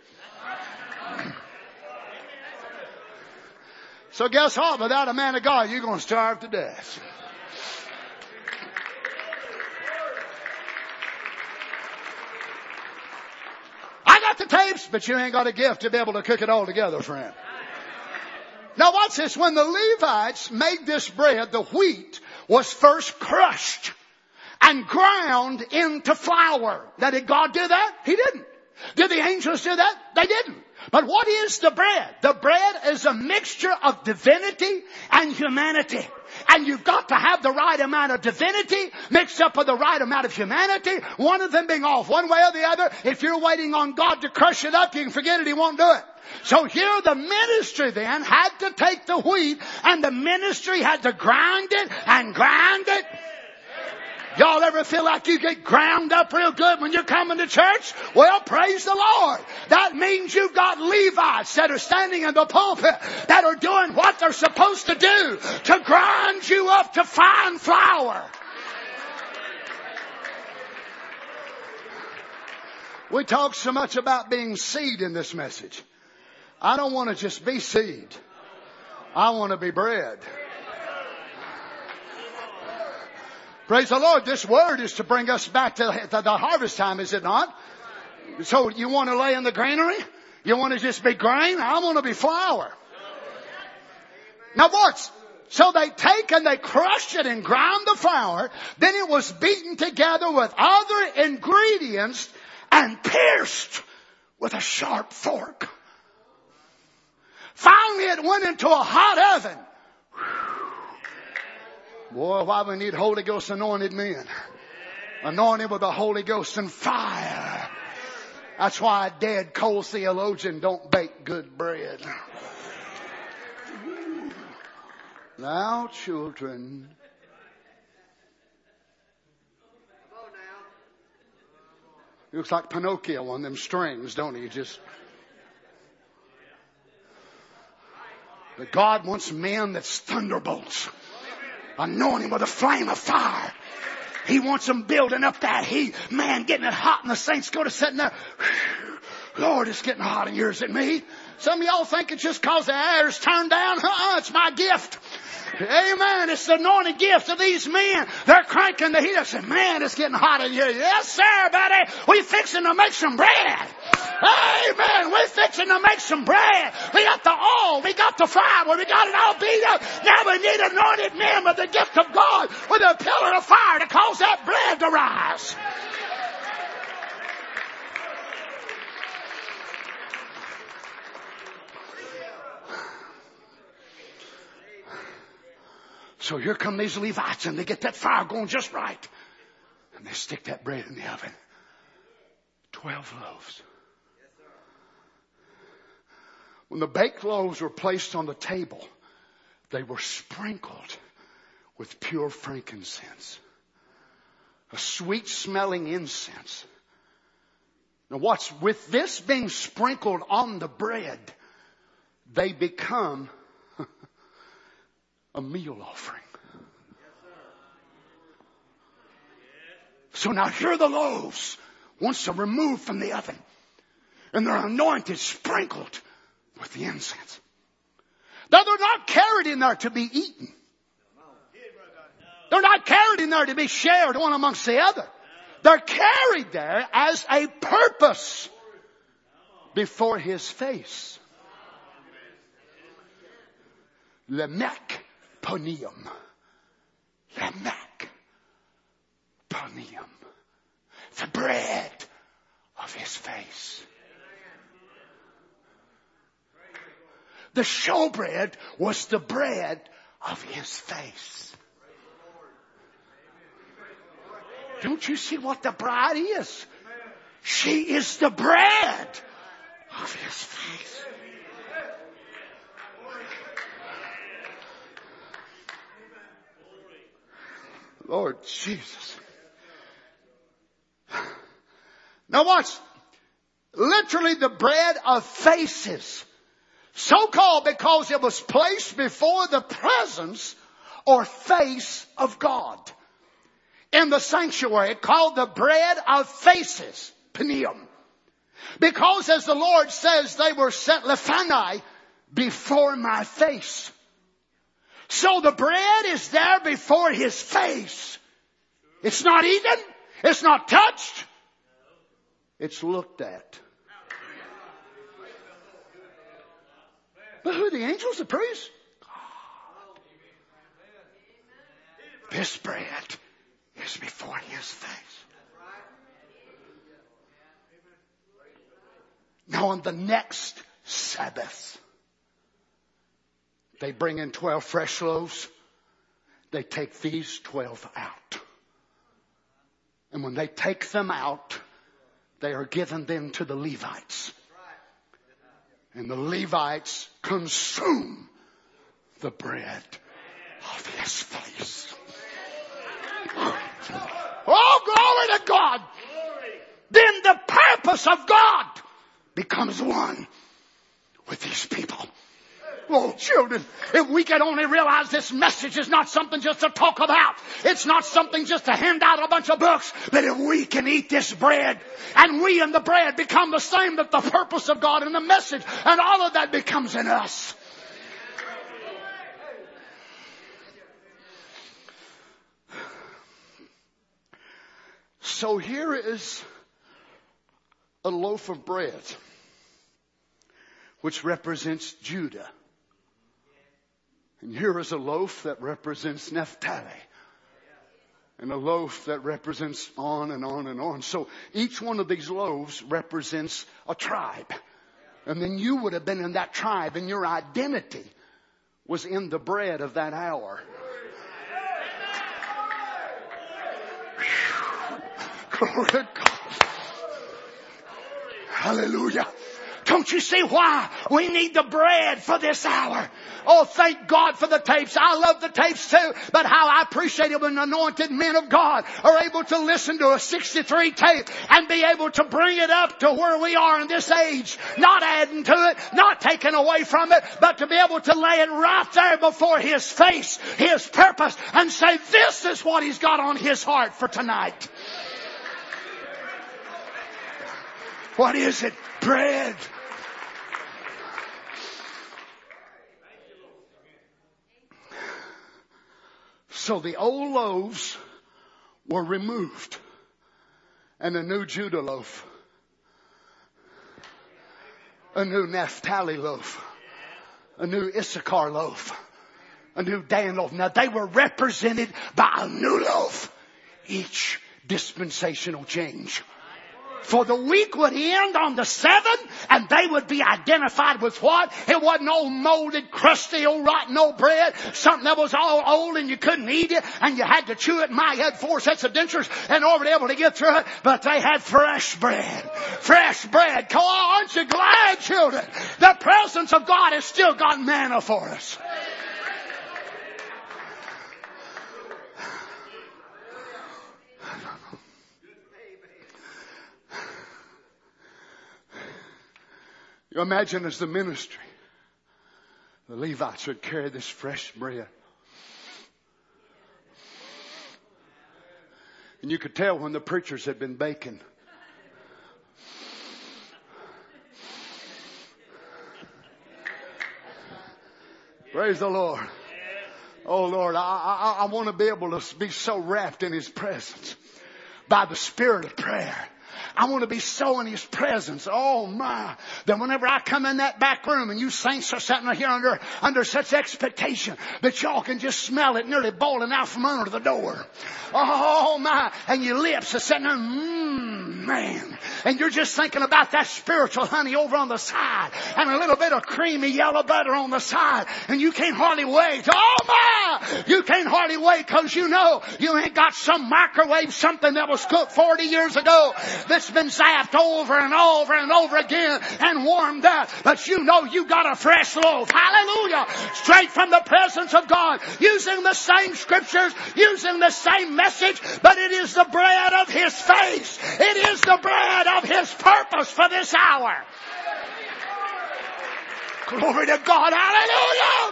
So guess what? Without a man of God, you're going to starve to death. I got the tapes, but you ain't got a gift to be able to cook it all together, friend. Now watch this. When the Levites made this bread, the wheat was first crushed and ground into flour. Now did God do that? He didn't. Did the angels do that? They didn't. But what is the bread? The bread is a mixture of divinity and humanity. And you've got to have the right amount of divinity mixed up with the right amount of humanity. One of them being off one way or the other. If you're waiting on God to crush it up, you can forget it. He won't do it. So here the ministry then had to take the wheat and the ministry had to grind it and grind it. Y'all ever feel like you get ground up real good when you're coming to church? Well, praise the Lord. That means you've got Levites that are standing in the pulpit that are doing what they're supposed to do to grind you up to fine flour. We talk so much about being seed in this message. I don't want to just be seed. I want to be bread. Praise the Lord. This word is to bring us back to the harvest time, is it not? So you want to lay in the granary? You want to just be grain? I want to be flour. Now watch. So they take and they crush it and ground the flour. Then it was beaten together with other ingredients and pierced with a sharp fork. Finally it went into a hot oven. Boy, why we need Holy Ghost anointed men. Anointed with the Holy Ghost and fire. That's why a dead cold theologian don't bake good bread. Now, children. He looks like Pinocchio on them strings, don't he? But God wants men that's thunderbolts. Anointing with a flame of fire. He wants them building up that heat. Man, getting it hot, and the saints go to sitting there. Lord, it's getting hot in here, is it me? Some of y'all think it's just cause the air's turned down. It's my gift. Amen. It's the anointed gift of these men. They're cranking the heat. I said, man, it's getting hot in here. Yes, sir, buddy. We fixing to make some bread. Amen. We're fixing to make some bread. We got the oil. We got the fire. We got it all beat up. Now we need anointed men with the gift of God, with a pillar of fire to cause that bread to rise. So here come these Levites, and they get that fire going just right. And they stick that bread in the oven. 12 loaves. When the baked loaves were placed on the table, they were sprinkled with pure frankincense. A sweet smelling incense. Now watch, with this being sprinkled on the bread, they become a meal offering. So now here are the loaves, once they're removed from the oven, and they're anointed, sprinkled with the incense. Now they're not carried in there to be eaten. They're not carried in there to be shared one amongst the other. They're carried there as a purpose before His face. Lemek ponium. Lemek ponium. The bread of His face. The showbread was the bread of His face. Don't you see what the bride is? She is the bread of His face. Lord Jesus. Now watch. Literally the bread of faces. So called because it was placed before the presence or face of God. In the sanctuary, called the bread of faces. Penium. Because as the Lord says, they were set lefanai, before my face. So the bread is there before His face. It's not eaten. It's not touched. It's looked at. But who are the angels, the priests? God. This bread is before His face. Now on the next Sabbath, they bring in 12 fresh loaves. They take these 12 out. And when they take them out, they are given them to the Levites. And the Levites consume the bread of His face. Oh, glory to God! Then the purpose of God becomes one with these people. Oh, children, if we could only realize this message is not something just to talk about. It's not something just to hand out a bunch of books. But if we can eat this bread, and we and the bread become the same, that the purpose of God and the message and all of that becomes in us. So here is a loaf of bread, which represents Judah. And here is a loaf that represents Naphtali. And a loaf that represents on and on and on. So each one of these loaves represents a tribe. And then you would have been in that tribe, and your identity was in the bread of that hour. Glory to God. Hallelujah. To Don't you see why we need the bread for this hour? Oh, thank God for the tapes. I love the tapes too. But how I appreciate it when anointed men of God are able to listen to a 63 tape and be able to bring it up to where we are in this age. Not adding to it, not taking away from it, but to be able to lay it right there before His face, His purpose, and say, this is what He's got on His heart for tonight. What is it? Bread. So the old loaves were removed, and a new Judah loaf, a new Naphtali loaf, a new Issachar loaf, a new Dan loaf. Now they were represented by a new loaf. Each dispensational change. For the week would end on the 7th, and they would be identified with what? It wasn't old molded, crusty, old rotten old bread. Something that was all old and you couldn't eat it, and you had to chew it. My had 4 sets of dentures in order to be able to get through it. But they had fresh bread. Fresh bread. Come on, aren't you glad, children? The presence of God has still got manna for us. You imagine as the ministry, the Levites would carry this fresh bread. And you could tell when the preachers had been baking. Praise the Lord. Oh Lord, I want to be able to be so wrapped in His presence by the Spirit of prayer. I want to be so in His presence. Oh my. That whenever I come in that back room and you saints are sitting here under such expectation that y'all can just smell it nearly boiling out from under the door. Oh my. And your lips are sitting there, man. And you're just thinking about that spiritual honey over on the side and a little bit of creamy yellow butter on the side. And you can't hardly wait. Oh my. You can't hardly wait because you know you ain't got some microwave something that was cooked 40 years ago that's been zapped over and over and over again and warmed up. But you know you got a fresh loaf. Hallelujah. Straight from the presence of God. Using the same scriptures. Using the same message. But it is the bread of His face. It is the bread of His purpose for this hour. Glory to God. Hallelujah.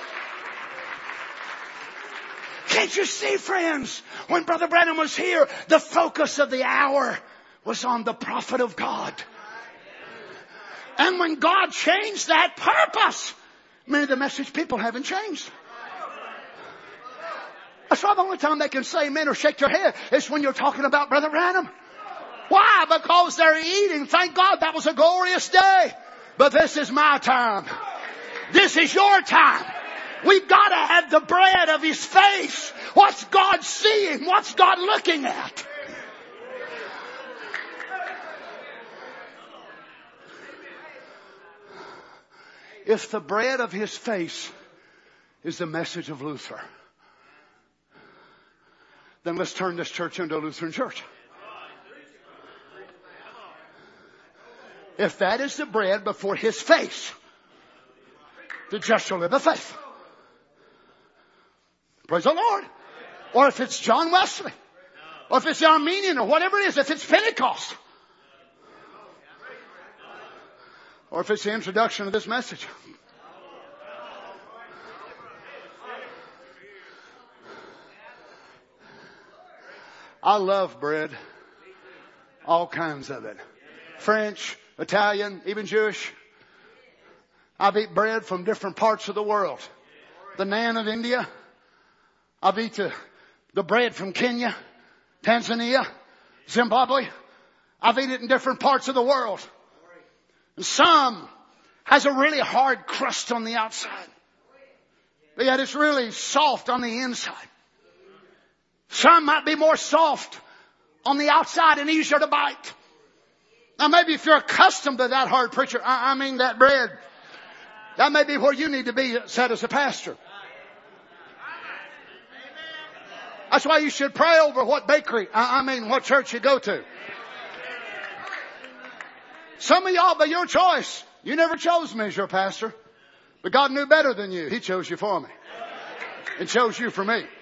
Can't you see, friends? When Brother Branham was here, the focus of the hour was on the prophet of God. And when God changed that purpose, many of the message people haven't changed. That's why the only time they can say amen or shake their head is when you're talking about Brother Branham. Why? Because they're eating. Thank God that was a glorious day. But this is my time. This is your time. We've got to have the bread of His face. What's God seeing? What's God looking at? If the bread of His face is the message of Luther, then let's turn this church into a Lutheran church. If that is the bread before His face, the just shall live by faith. Praise the Lord. Or if it's John Wesley, or if it's the Armenian, or whatever it is, if it's Pentecost, or if it's the introduction of this message. I love bread. All kinds of it. French, Italian, even Jewish. I've eaten bread from different parts of the world. The naan of India. I've eaten the bread from Kenya, Tanzania, Zimbabwe. I've eaten it in different parts of the world. And some has a really hard crust on the outside. But yet it's really soft on the inside. Some might be more soft on the outside and easier to bite. Now maybe if you're accustomed to that hard preacher, I mean that bread, that may be where you need to be set as a pastor. That's why you should pray over what bakery, what church you go to. Some of y'all, by your choice, You never chose me as your pastor. But God knew better than you. He chose you for me. And chose you for me.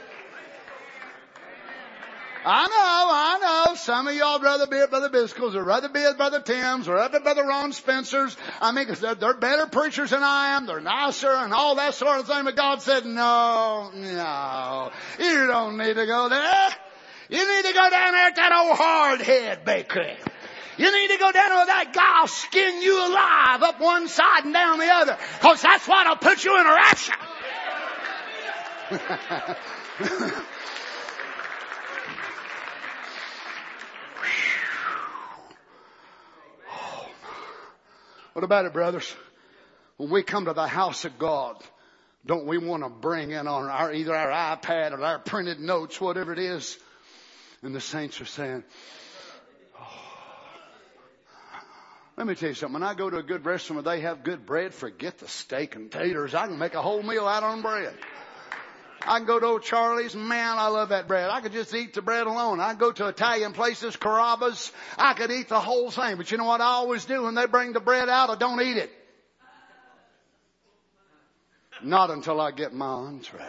I know. Some of y'all rather be at Brother Biscoe's or rather be at Brother Tim's or up at Brother Ron Spencer's. I mean, they're better preachers than I am. They're nicer and all that sort of thing. But God said, no. You don't need to go there. You need to go down there at that old hardhead bakery. You need to go down there with that guy who'll skin you alive up one side and down the other. Because that's what'll put you in erection. What about it, brothers? When we come to the house of God, don't we want to bring in on either our iPad or our printed notes, whatever it is? And the saints are saying, let me tell you something. When I go to a good restaurant where they have good bread, forget the steak and taters. I can make a whole meal out on bread. I can go to old Charlie's. Man, I love that bread. I could just eat the bread alone. I go to Italian places, Carrabba's. I could eat the whole thing. But you know what I always do when they bring the bread out? I don't eat it. Not until I get my entree.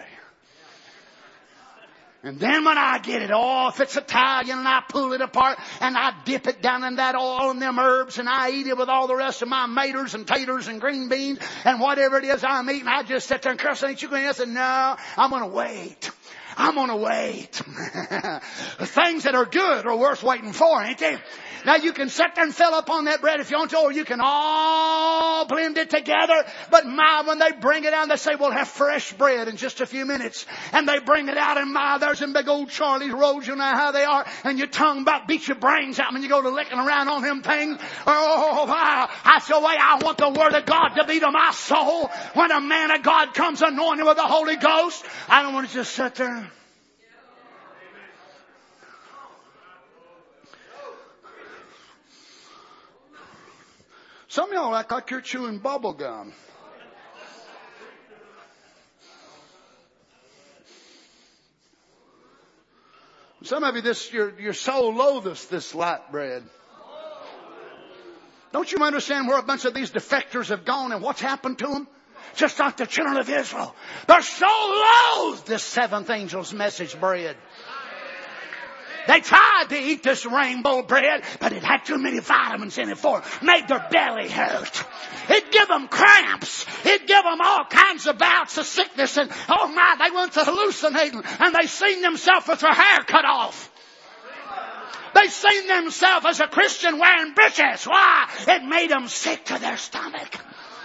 And then when I get it, if it's Italian, and I pull it apart and I dip it down in that oil and them herbs and I eat it with all the rest of my maters and taters and green beans and whatever it is I'm eating, I just sit there and curse and eat you. And I said, no, I'm going to wait. I'm going to wait. The things that are good are worth waiting for, ain't they? Now you can sit there and fill up on that bread if you want to, or you can all blend it together. But when they bring it out, they say, we'll have fresh bread in just a few minutes. And they bring it out, and there's them big old Charlie's rolls, you know how they are. And your tongue about beats your brains out when you go to licking around on them things. That's the way I want the Word of God to be to my soul. When a man of God comes anointed with the Holy Ghost, I don't want to just sit there. Some of y'all act like you're chewing bubble gum. Some of you, your soul loatheth this light bread. Don't you understand where a bunch of these defectors have gone and what's happened to them? Just like the children of Israel. Their soul loathed this seventh angel's message bread. They tried to eat this rainbow bread, but it had too many vitamins in it for it. Made their belly hurt. It give them cramps. It give them all kinds of bouts of sickness. And they went to hallucinating. And they seen themselves with their hair cut off. They seen themselves as a Christian wearing breeches. Why? It made them sick to their stomach.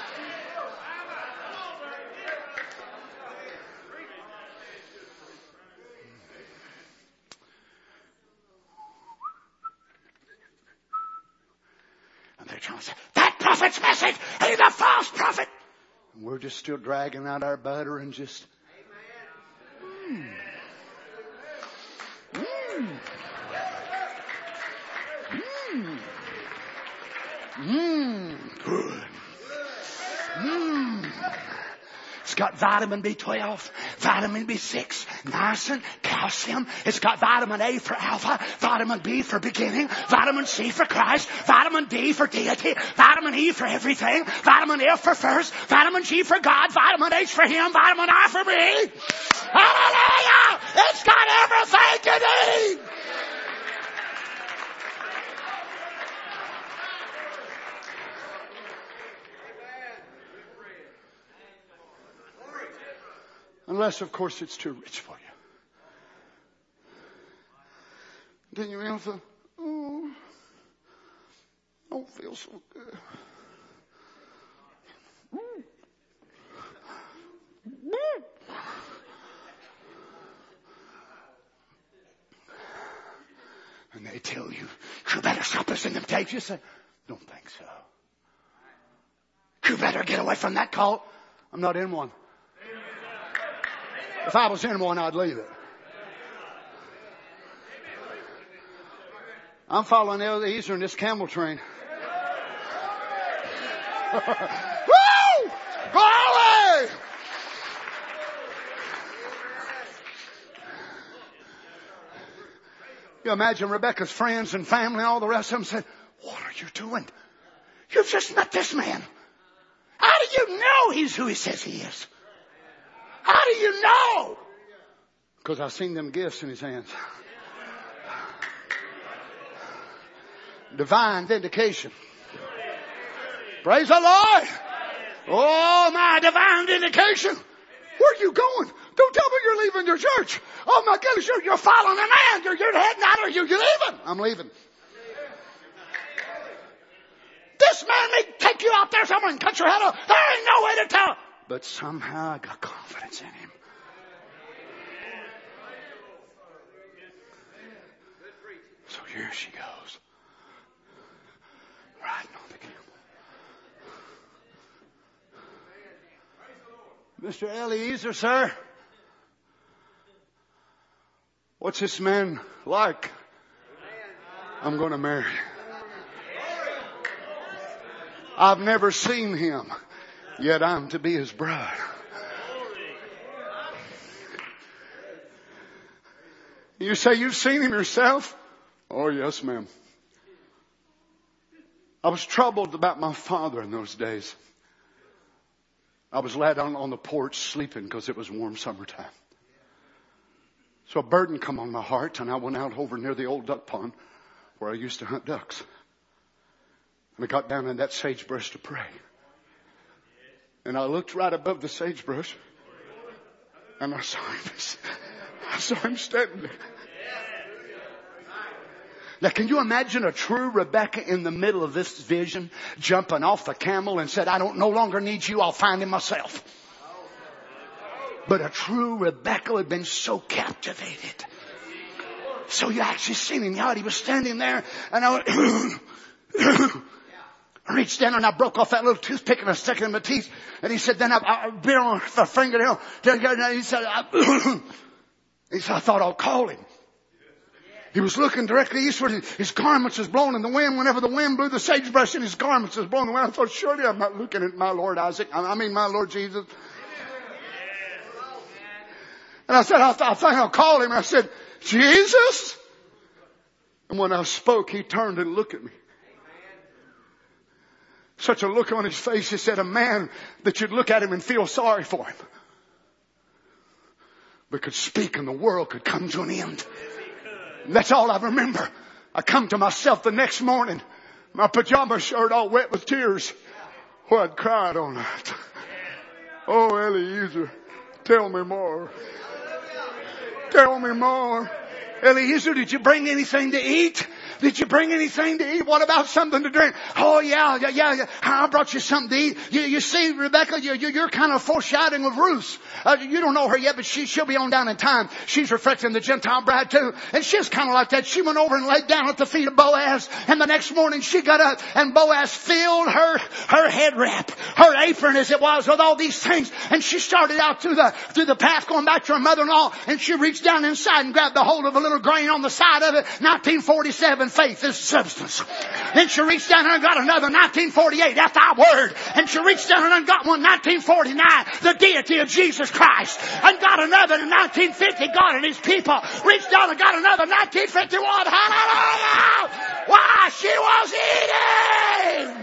They're trying to say, that prophet's message, he's a false prophet. And we're just still dragging out our butter and just... Good. It's got vitamin B12, vitamin B6, niacin, calcium. It's got vitamin A for alpha, vitamin B for beginning, vitamin C for Christ, vitamin D for deity, vitamin E for everything, vitamin F for first, vitamin G for God, vitamin H for Him, vitamin I for me. Hallelujah! It's got everything you need. Unless, of course, it's too rich for you. Then you have to, I don't feel so good. And they tell you, you better stop listening to them tapes. You say, don't think so. You better get away from that cult. I'm not in one. If I was in one, I'd leave it. I'm following the Eastern, this camel train. Woo! Glory! You imagine Rebecca's friends and family and all the rest of them said, what are you doing? You've just met this man. How do you know he's who he says he is? How do you know? Because I've seen them gifts in his hands. Divine vindication. Praise the Lord. Oh, my divine vindication. Where are you going? Don't tell me you're leaving your church. Oh my goodness, you're following a man. You're heading out, or you're leaving. I'm leaving. This man may take you out there somewhere and cut your head off. There ain't no way to tell. But somehow I got confidence in him. So here she goes. Riding on the camel. Mr. Eliezer, sir. What's this man like? I'm going to marry. I've never seen him, yet I'm to be his bride. You say you've seen him yourself? Oh, yes, ma'am. I was troubled about my father in those days. I was laid on the porch sleeping because it was warm summertime. So a burden come on my heart, and I went out over near the old duck pond where I used to hunt ducks. And I got down in that sagebrush to pray. And I looked right above the sagebrush, and I saw him standing there. Now, can you imagine a true Rebecca in the middle of this vision, jumping off the camel and said, I don't no longer need you, I'll find him myself. But a true Rebecca had been so captivated. So you actually seen him out. He was standing there, and I reached down and I broke off that little toothpick and I stuck it in my teeth. And he said, then I bit on the fingernail. He said, I thought I'll call him. He was looking directly eastward. His garments was blowing in the wind. Whenever the wind blew, the sagebrush in his garments was blowing in the wind. I thought, surely I'm not looking at my Lord Isaac. My Lord Jesus. And I said, I think I'll call him. I said, Jesus? And when I spoke, he turned and looked at me. Such a look on his face. He said, a man that you'd look at him and feel sorry for him. But could speak and the world could come to an end. And that's all I remember. I come to myself the next morning. My pajama shirt all wet with tears. Well, I'd cried all night. Oh, Eliezer, tell me more. Tell me more. Eliezer, did you bring anything to eat? Did you bring anything to eat? What about something to drink? Oh, yeah. I brought you something to eat. You see, Rebecca, you're kind of foreshadowing of Ruth. You don't know her yet, but she'll be on down in time. She's reflecting the Gentile bride too. And she's kind of like that. She went over and laid down at the feet of Boaz. And the next morning she got up and Boaz filled her head wrap, her apron as it was, with all these things. And she started out through the path going back to her mother-in-law. And she reached down inside and grabbed the hold of a little grain on the side of it. 1947. Faith is substance. Then she reached down and got another 1948. That's our word. And she reached down and got one 1949. The deity of Jesus Christ. And got another in 1950. God and his people. Reached down and got another 1951. Hallelujah! Why? She was eating.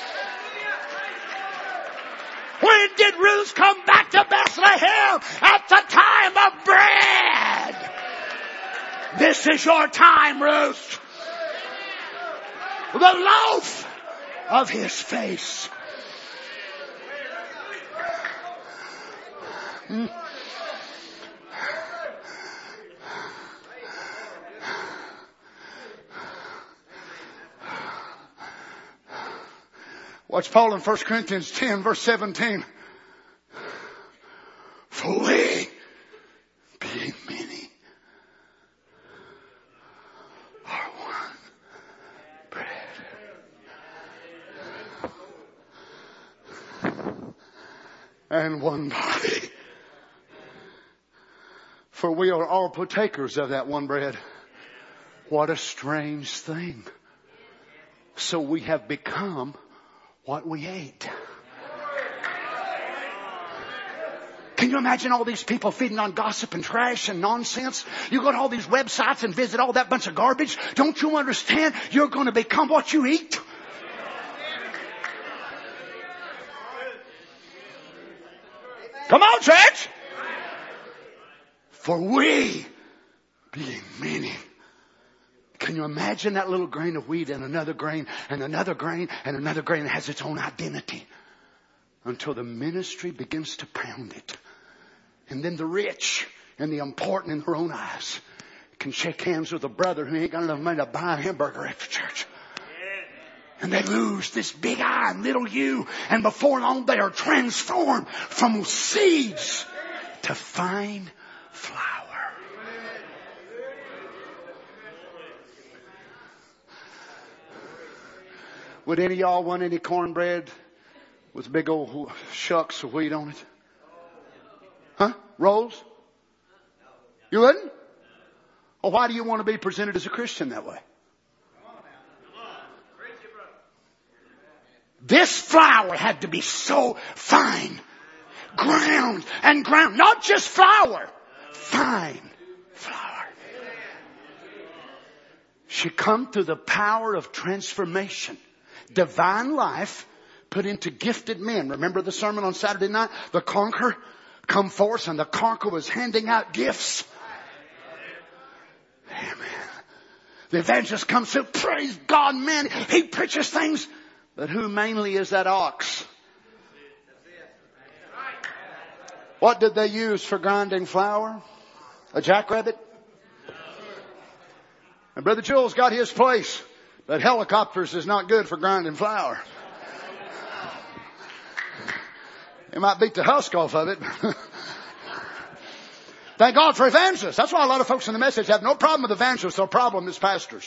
When did Ruth come back to Bethlehem? At the time of bread. This is your time, Ruth. The loaf of his face. Watch Paul in 1 Corinthians 10 verse 17. For we, being many, are one bread. And one body. For we are all partakers of that one bread. What a strange thing. So we have become what we ate. Can you imagine all these people feeding on gossip and trash and nonsense? You go to all these websites and visit all that bunch of garbage. Don't you understand? You're going to become what you eat. Come on, church. For we, being many. Can you imagine that little grain of wheat and another grain and another grain and another grain that has its own identity until the ministry begins to pound it. And then the rich and the important in their own eyes can shake hands with a brother who ain't got enough money to buy a hamburger after church. And they lose this big I and little you. And before long they are transformed from seeds to fine flour. Would any of y'all want any cornbread with big old shucks of wheat on it? Huh? Rolls? You wouldn't? Well, why do you want to be presented as a Christian that way? This flour had to be so fine. Ground and ground. Not just flour. Fine flour. She come through the power of transformation. Divine life put into gifted men. Remember the sermon on Saturday night? The conqueror come forth, and the conqueror was handing out gifts. Amen. The evangelist comes through. Praise God, man. He preaches things. But who mainly is that ox? What did they use for grinding flour? A jackrabbit? And Brother Joel's got his place. But helicopters is not good for grinding flour. It might beat the husk off of it. Thank God for evangelists. That's why a lot of folks in the message have no problem with evangelists. Their problem is pastors.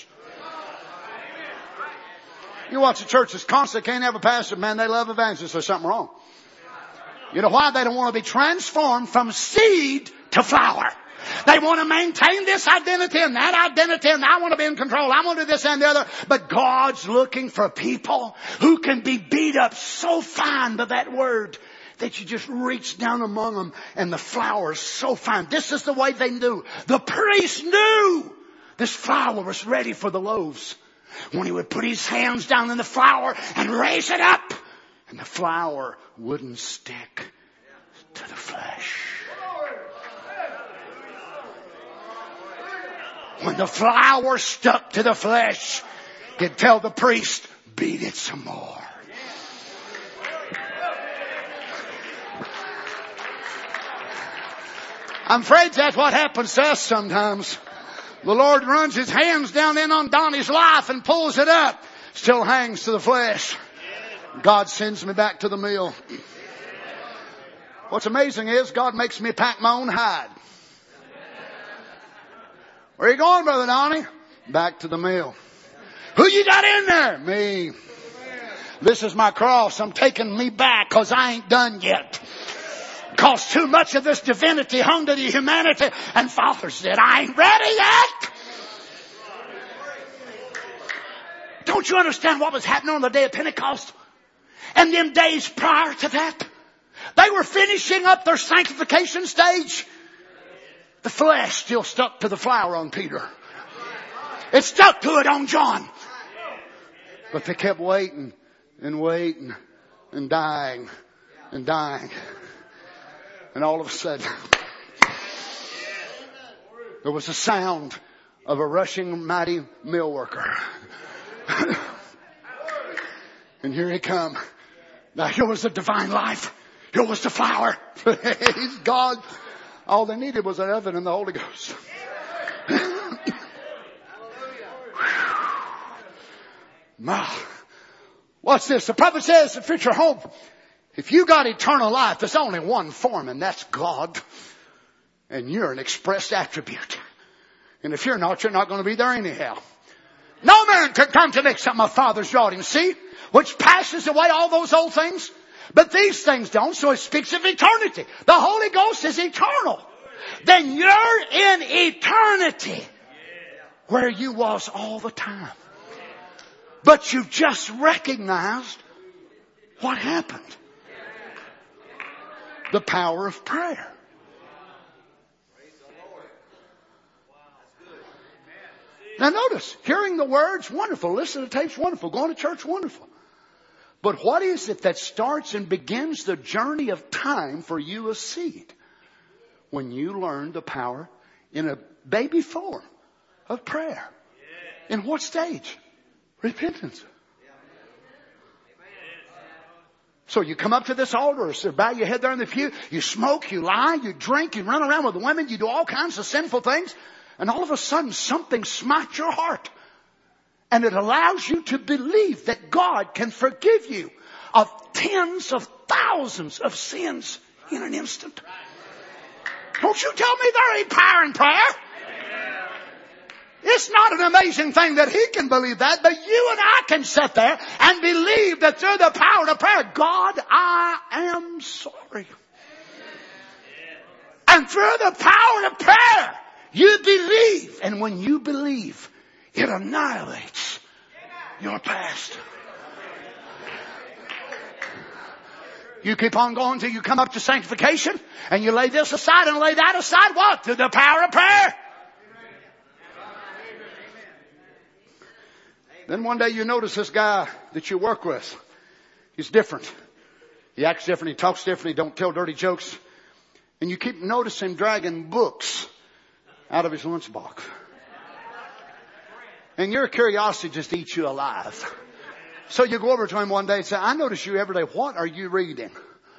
You watch a church that's constant, can't have a pastor, man, they love evangelists. There's something wrong. You know why? They don't want to be transformed from seed to flour. They want to maintain this identity and that identity, and I want to be in control. I want to do this and the other. But God's looking for people who can be beat up so fine by that word that you just reach down among them and the flour is so fine. This is the way they knew. The priest knew this flour was ready for the loaves. When he would put his hands down in the flour and raise it up, and the flour wouldn't stick to the flesh. When the flour stuck to the flesh, he'd tell the priest, beat it some more. I'm afraid that's what happens to us sometimes. The Lord runs His hands down in on Donnie's life and pulls it up. Still hangs to the flesh. God sends me back to the mill. What's amazing is God makes me pack my own hide. Where are you going, Brother Donnie? Back to the mill. Who you got in there? Me. This is my cross. I'm taking me back because I ain't done yet. Because too much of this divinity hung to the humanity. And Father said, I ain't ready yet. Don't you understand what was happening on the day of Pentecost? And them days prior to that? They were finishing up their sanctification stage. The flesh still stuck to the flour on Peter. It stuck to it on John. But they kept waiting and waiting and dying and dying. And all of a sudden, there was a sound of a rushing mighty mill worker. And here he come. Now here was the divine life. Here was the flour. Praise God. All they needed was an oven and the Holy Ghost. What's this? The prophet says the future hope. If you got eternal life, there's only one form, and that's God. And you're an expressed attribute. And if you're not going to be there anyhow. No man can come to me except my Father's wrought him. See? Which passes away all those old things. But these things don't, so it speaks of eternity. The Holy Ghost is eternal. Then you're in eternity where you was all the time. But you just recognized what happened. The power of prayer. Now notice, hearing the words, wonderful. Listening to tapes, wonderful. Going to church, wonderful. But what is it that starts and begins the journey of time for you as seed? When you learn the power in a baby form of prayer. In what stage? Repentance. So you come up to this altar, so bow your head there in the pew, you smoke, you lie, you drink, you run around with the women, you do all kinds of sinful things, and all of a sudden something smites your heart. And it allows you to believe that God can forgive you of tens of thousands of sins in an instant. Don't you tell me there ain't power in prayer. It's not an amazing thing that he can believe that, but you and I can sit there and believe that through the power of prayer, God, I am sorry. And through the power of prayer, you believe. And when you believe, it annihilates your past. You keep on going till you come up to sanctification, and you lay this aside and lay that aside. What? Through the power of prayer. Then one day you notice this guy that you work with. He's different. He acts different. He talks different. He don't tell dirty jokes. And you keep noticing him dragging books out of his lunchbox. And your curiosity just eats you alive. So you go over to him one day and say, I notice you every day. What are you reading?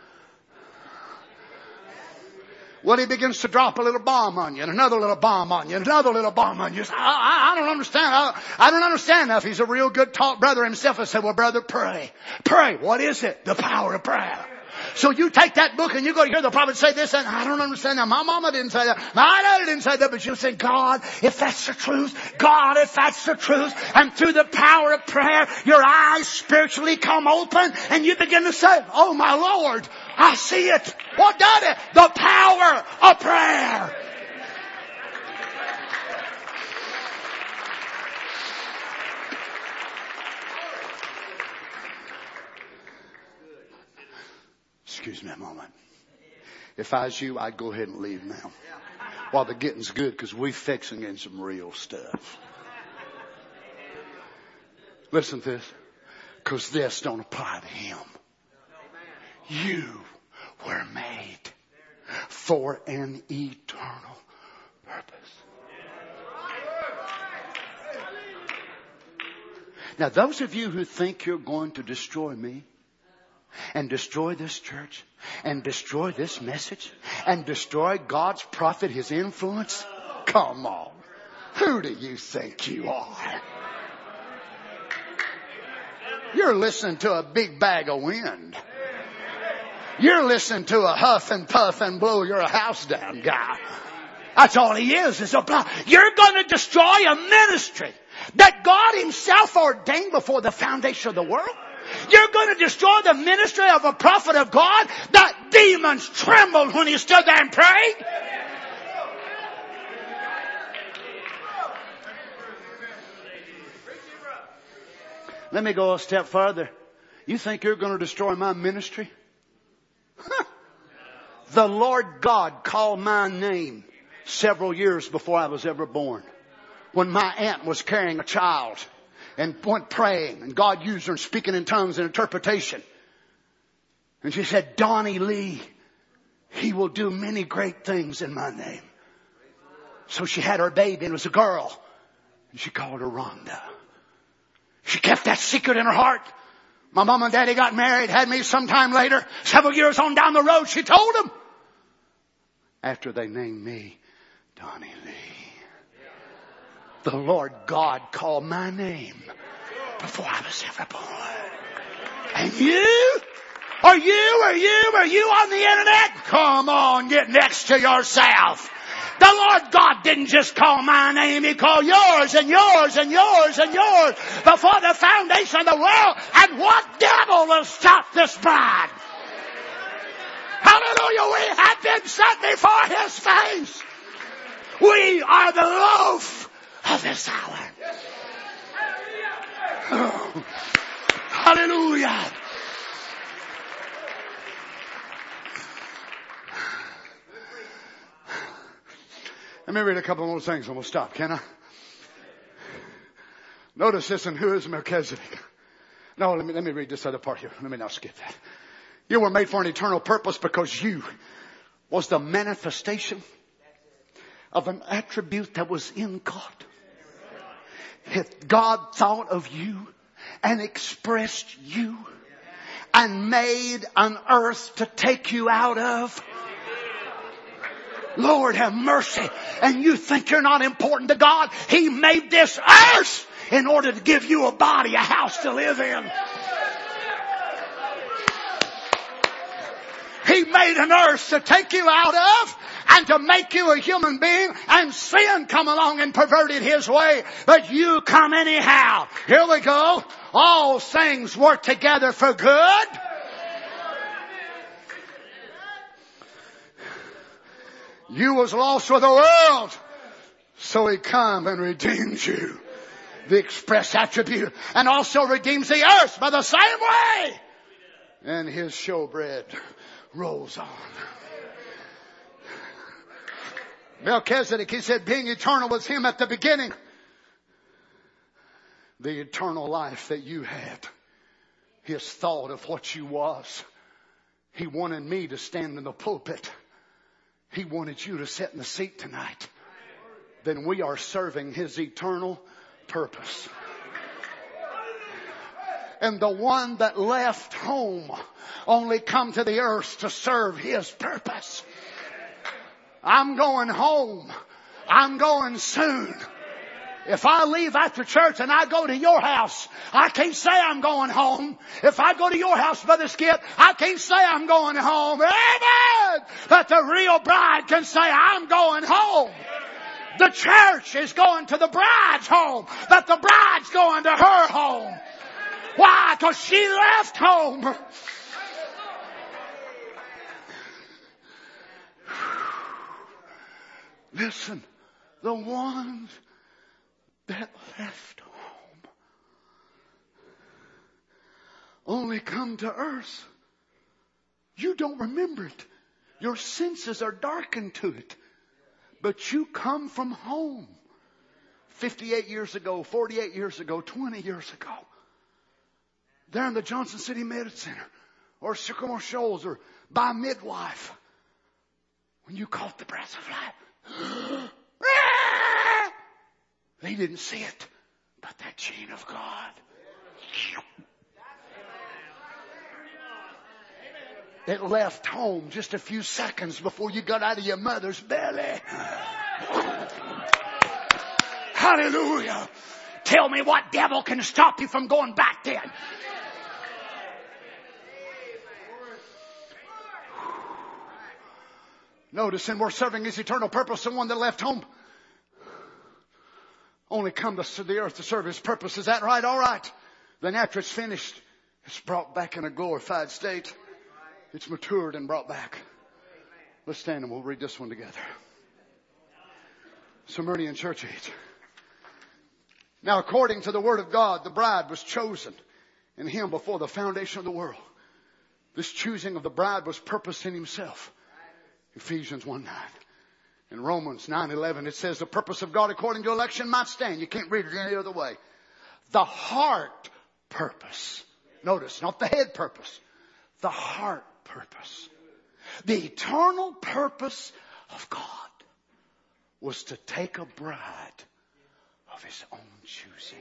Well, he begins to drop a little bomb on you, and another little bomb on you, and another little bomb on you. I don't understand. I don't understand now. If he's a real good taught brother himself, I said, well, brother, pray. Pray. What is it? The power of prayer. So you take that book and you go to hear the prophet say this, and I don't understand that. My mama didn't say that. My daddy didn't say that. But you say, God, if that's the truth, God, if that's the truth, and through the power of prayer, your eyes spiritually come open, and you begin to say, oh my Lord, I see it. What done it? The power of prayer. Excuse me a moment. If I was you, I'd go ahead and leave now. While the getting's good, because we're fixing in some real stuff. Listen to this. Because this don't apply to him. You were made for an eternal purpose. Now, those of you who think you're going to destroy me, and destroy this church, and destroy this message, and destroy God's prophet, his influence, come on. Who do you think you are? You're listening to a big bag of wind. You're listening to a huff and puff and blow your house down guy. That's all he is a blow. You're going to destroy a ministry that God himself ordained before the foundation of the world. You're going to destroy the ministry of a prophet of God that demons trembled when he stood there and prayed. Let me go a step further. You think you're going to destroy my ministry? The Lord God called my name several years before I was ever born. When my aunt was carrying a child and went praying, and God used her speaking in tongues and interpretation. And she said, Donnie Lee, he will do many great things in my name. So she had her baby, and it was a girl. And she called her Rhonda. She kept that secret in her heart. My mom and daddy got married, had me sometime later. Several years on down the road, she told them. After they named me Donnie Lee. The Lord God called my name before I was ever born. And you? Are you on the internet? Come on, get next to yourself. The Lord God didn't just call my name. He called yours and yours and yours and yours before the foundation of the world. And what devil will stop this bride? Hallelujah. We have been set before his face. We are the loaf of this hour. Oh, hallelujah. Let me read a couple more things and we'll stop, can I? Notice this in who is Melchizedek. No, let me read this other part here. Let me not skip that. You were made for an eternal purpose because you was the manifestation of an attribute that was in God. If God thought of you and expressed you and made an earth to take you out of, Lord have mercy. And you think you're not important to God? He made this earth in order to give you a body, a house to live in. He made an earth to take you out of and to make you a human being, and sin come along and perverted His way. But you come anyhow. Here we go. All things work together for good. You was lost with the world, so He come and redeemed you. The express attribute, and also redeems the earth by the same way. And His showbread rolls on. Melchizedek, he said, being eternal was him at the beginning. The eternal life that you had. His thought of what you was. He wanted me to stand in the pulpit. He wanted you to sit in the seat tonight. Then we are serving His eternal purpose. And the one that left home only come to the earth to serve His purpose. I'm going home. I'm going soon. If I leave after church and I go to your house, I can't say I'm going home. If I go to your house, Brother Skip, I can't say I'm going home. Amen! But the real bride can say, I'm going home. The church is going to the bride's home, but the bride's going to her home. Why? Because she left home. Listen, the ones that left home only come to earth. You don't remember it. Your senses are darkened to it. But you come from home. 58 years ago, 48 years ago, 20 years ago. There in the Johnson City Medical Center. Or Sycamore Shoals or by Midwife. When you caught the breath of life. They didn't see it. But that gene of God. It left home just a few seconds before you got out of your mother's belly. Hallelujah. Tell me what devil can stop you from going back then. Notice, and we're serving His eternal purpose, the one that left home only come to the earth to serve His purpose. Is that right? All right. Then after it's finished, it's brought back in a glorified state. It's matured and brought back. Let's stand and we'll read this one together. Smyrna Church Age. Now, according to the Word of God, the bride was chosen in Him before the foundation of the world. This choosing of the bride was purposed in Himself. Ephesians 1:9. In Romans 9:11 it says the purpose of God according to election might stand. You can't read it any other way. The heart purpose. Notice, not the head purpose. The heart purpose. The eternal purpose of God was to take a bride of His own choosing.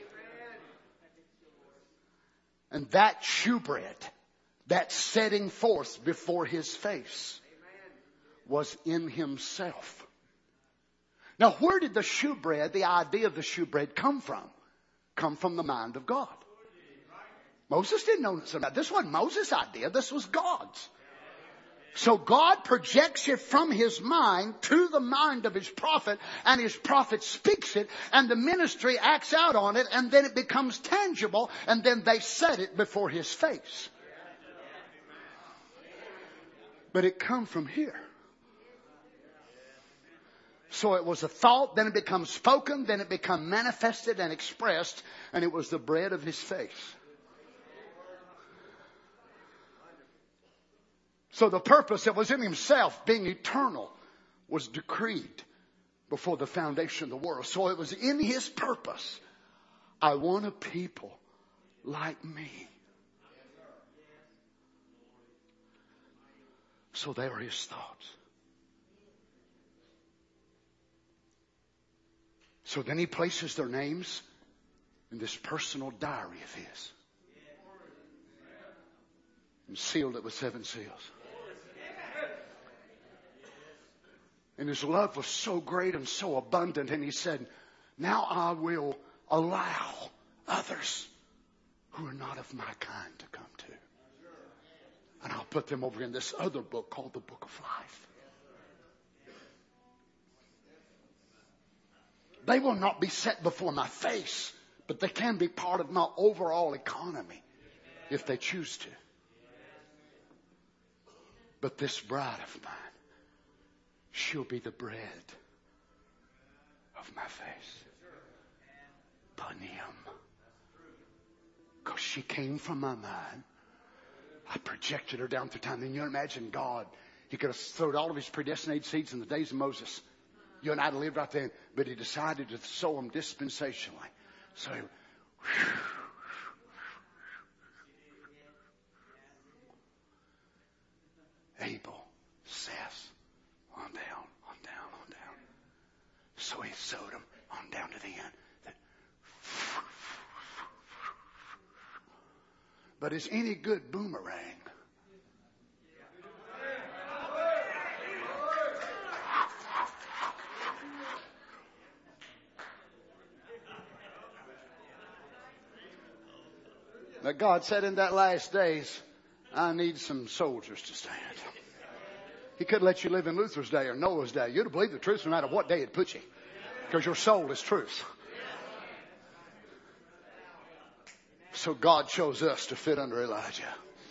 And that shewbread, that setting forth before His face, was in Himself. Now, where did the shewbread, the idea of the shewbread, come from? Come from the mind of God. Moses didn't know something about this. Wasn't Moses' idea. This was God's. So God projects it from His mind to the mind of His prophet, and His prophet speaks it, and the ministry acts out on it, and then it becomes tangible, and then they set it before His face. But it come from here. So it was a thought, then it becomes spoken, then it becomes manifested and expressed, and it was the bread of His face. So the purpose that was in Himself, being eternal, was decreed before the foundation of the world. So it was in His purpose. I want a people like me. So they are his thoughts. So then he places their names in this personal diary of his. And sealed it with 7 seals. And his love was so great and so abundant. And he said, now I will allow others who are not of my kind to come too. And I'll put them over in this other book called the Book of Life. They will not be set before my face, but they can be part of my overall economy if they choose to. But this bride of mine, she'll be the bread of my face. Panim. Because she came from my mind. I projected her down through time. Then you imagine God. He could have thrown all of his predestinated seeds in the days of Moses. You and I lived right then. But he decided to sow them dispensationally. So he, Abel, Seth, on down, on down, on down. So he sowed them on down to the end. But as any good boomerang, but God said in that last days, I need some soldiers to stand. He couldn't let you live in Luther's day or Noah's day. You'd believe the truth no matter what day it put you. Because your soul is truth. So God chose us to fit under Elijah.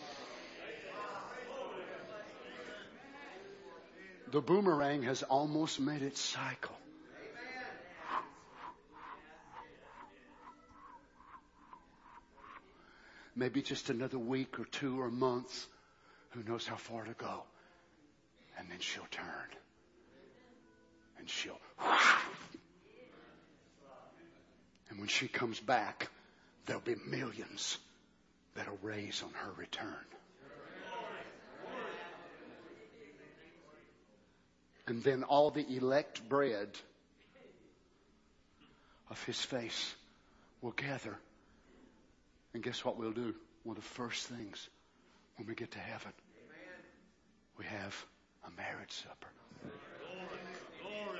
The boomerang has almost made its cycle. Maybe just another week or 2 or months. Who knows how far to go. And then she'll turn. And she'll... And when she comes back, there'll be millions that'll raise on her return. And then all the elect bread of his face will gather. And guess what we'll do? One of the first things when we get to heaven, we have a marriage supper. Glory.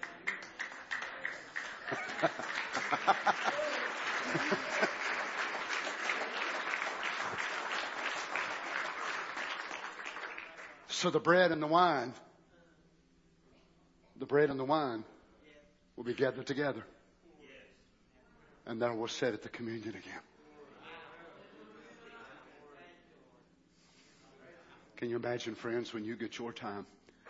So the bread and the wine will be gathered together. And then we'll sit at the communion again. Can you imagine, friends, when you get your time?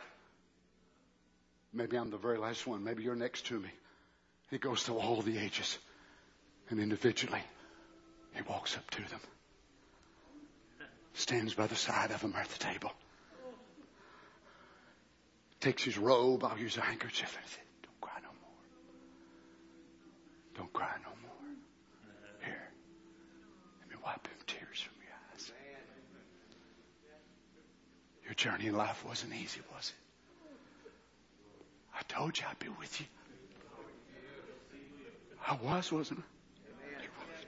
Maybe I'm the very last one. Maybe you're next to me. He goes through all the ages. And individually, he walks up to them. Stands by the side of them at the table. Takes his robe. I'll use a handkerchief. And said, don't cry no more. Don't cry no more. Here. Let me wipe them tears from your eyes. Your journey in life wasn't easy, was it? I told you I'd be with you. I was, wasn't I?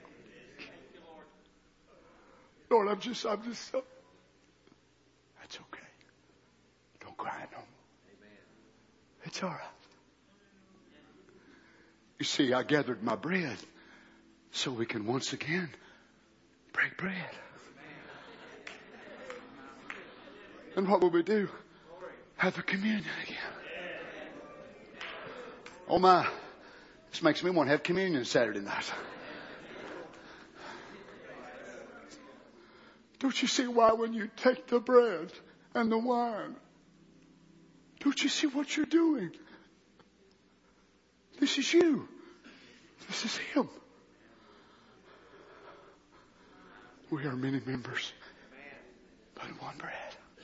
Lord, I'm just so. That's okay. Don't cry no more. It's all right. You see, I gathered my bread so we can once again break bread. And what will we do? Have a communion again. Oh my, this makes me want to have communion Saturday night. Don't you see why when you take the bread and the wine, don't you see what you're doing? This is you. This is him. We are many members, but one bread.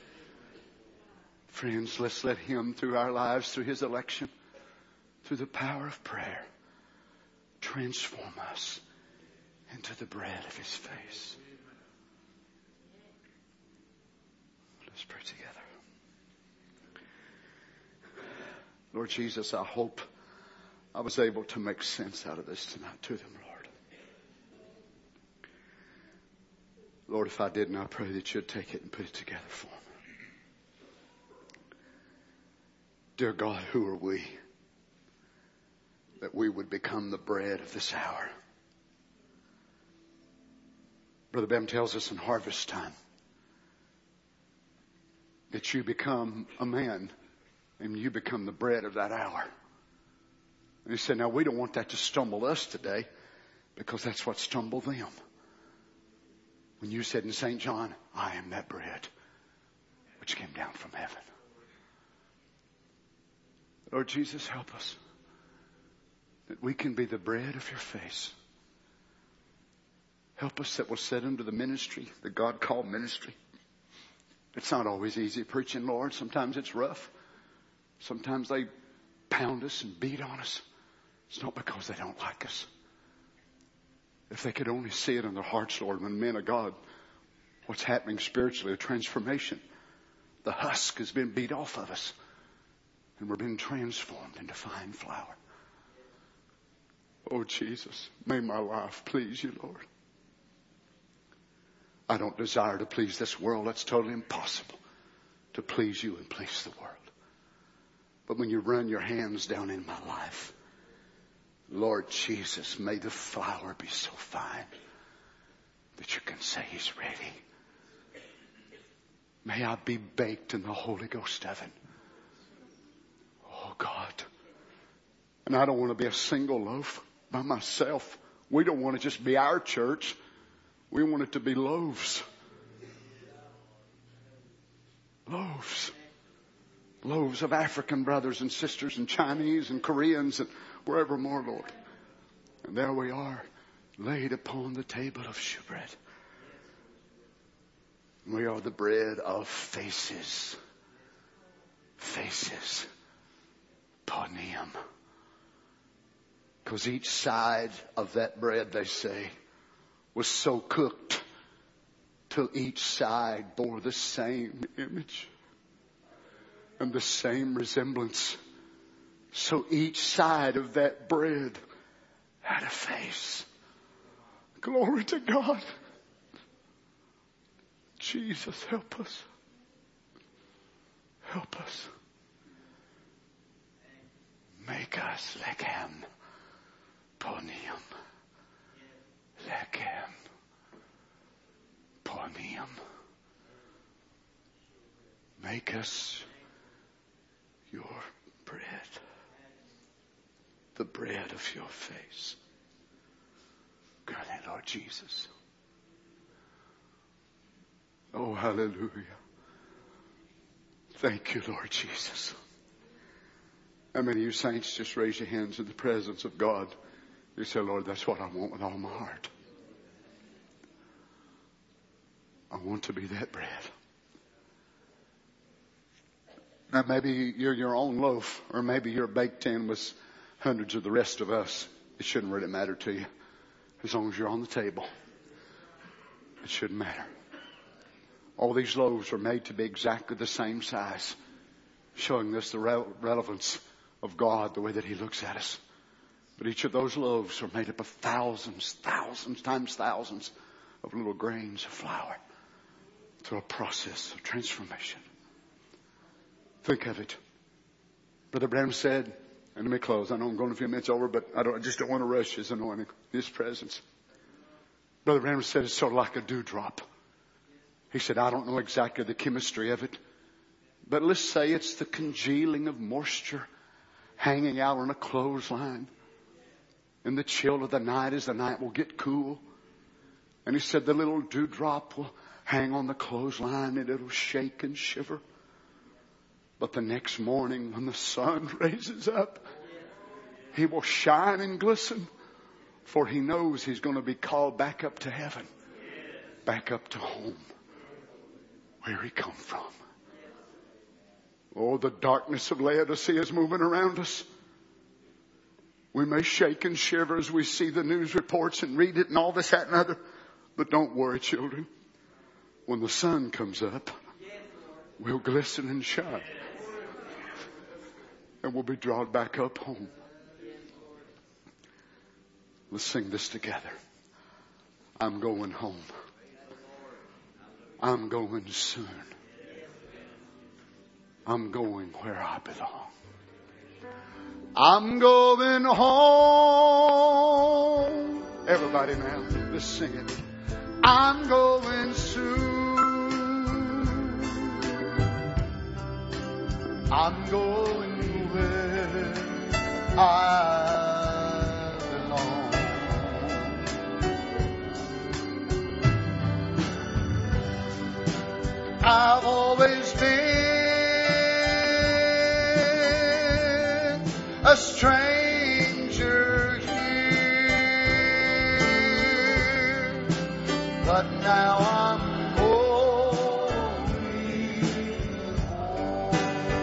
Friends, let's let him, through our lives, through his election, through the power of prayer, transform us into the bread of his face. Let's pray together. Lord Jesus, I hope I was able to make sense out of this tonight to them, Lord. Lord, if I didn't, I pray that you'd take it and put it together for me. Dear God, who are we that we would become the bread of this hour? Brother Bem tells us in harvest time that you become a man and you become the bread of that hour. And he said, now we don't want that to stumble us today because that's what stumbled them. When you said in St. John, I am that bread which came down from heaven. Lord Jesus, help us that we can be the bread of your face. Help us that we'll sit under the ministry that God called ministry. It's not always easy preaching, Lord. Sometimes it's rough. Sometimes they pound us and beat on us. It's not because they don't like us. If they could only see it in their hearts, Lord, when men of God, what's happening spiritually, a transformation. The husk has been beat off of us. And we're being transformed into fine flour. Oh, Jesus, may my life please you, Lord. I don't desire to please this world. That's totally impossible to please you and please the world. But when you run your hands down in my life, Lord Jesus, may the flour be so fine that you can say he's ready. May I be baked in the Holy Ghost oven. Oh God. And I don't want to be a single loaf by myself. We don't want to just be our church. We want it to be loaves. Loaves. Loaves of African brothers and sisters and Chinese and Koreans and wherever more, Lord. And there we are, laid upon the table of shewbread. We are the bread of faces. Faces. Paneum. Because each side of that bread, they say, was so cooked till each side bore the same image and the same resemblance. So each side of that bread had a face. Glory to God. Jesus, help us. Help us. Make us lechem ponium. Lechem ponium. Make us your bread. The bread of your face. Grant it, Lord Jesus. Oh, hallelujah. Thank you, Lord Jesus. How many of you saints just raise your hands in the presence of God? You say, Lord, that's what I want with all my heart. I want to be that bread. Now maybe you're your own loaf, or maybe you're baked in with hundreds of the rest of us. It shouldn't really matter to you. As long as you're on the table. It shouldn't matter. All these loaves are made to be exactly the same size. Showing us the relevance of God, the way that He looks at us. But each of those loaves are made up of thousands times thousands of little grains of flour. Through a process of transformation. Think of it. Brother Branham said, and let me close. I know I'm going a few minutes over, but I just don't want to rush His anointing, His presence. Brother Branham said it's sort of like a dewdrop. He said, I don't know exactly the chemistry of it, but let's say it's the congealing of moisture hanging out on a clothesline in the chill of the night as the night will get cool. And he said the little dewdrop will hang on the clothesline and it'll shake and shiver. But the next morning when the sun raises up, he will shine and glisten, for he knows he's going to be called back up to heaven, back up to home, where he come from. Oh, the darkness of Laodicea is moving around us. We may shake and shiver as we see the news reports and read it and all this, that, and other. But don't worry, children. When the sun comes up, we'll glisten and shine. and we'll be drawn back up home. Let's sing this together. I'm going home. I'm going soon. I'm going where I belong. I'm going home. Everybody now, let's sing it. I'm going soon. I'm going where I belong. I've always been a stranger here, but now I'm going home.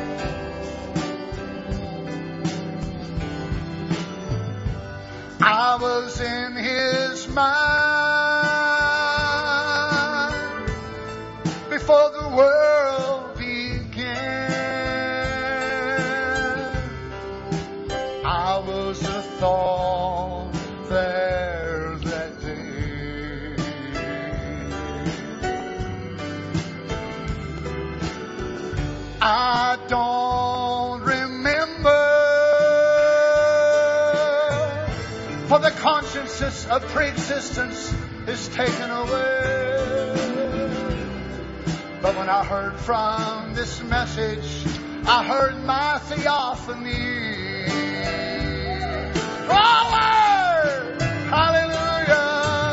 I was in His mind before the world began. I was a thought there that day. I don't remember, for the consciousness of pre-existence is taken away. But when I heard from this message, I heard my theophany. Glory! Hallelujah!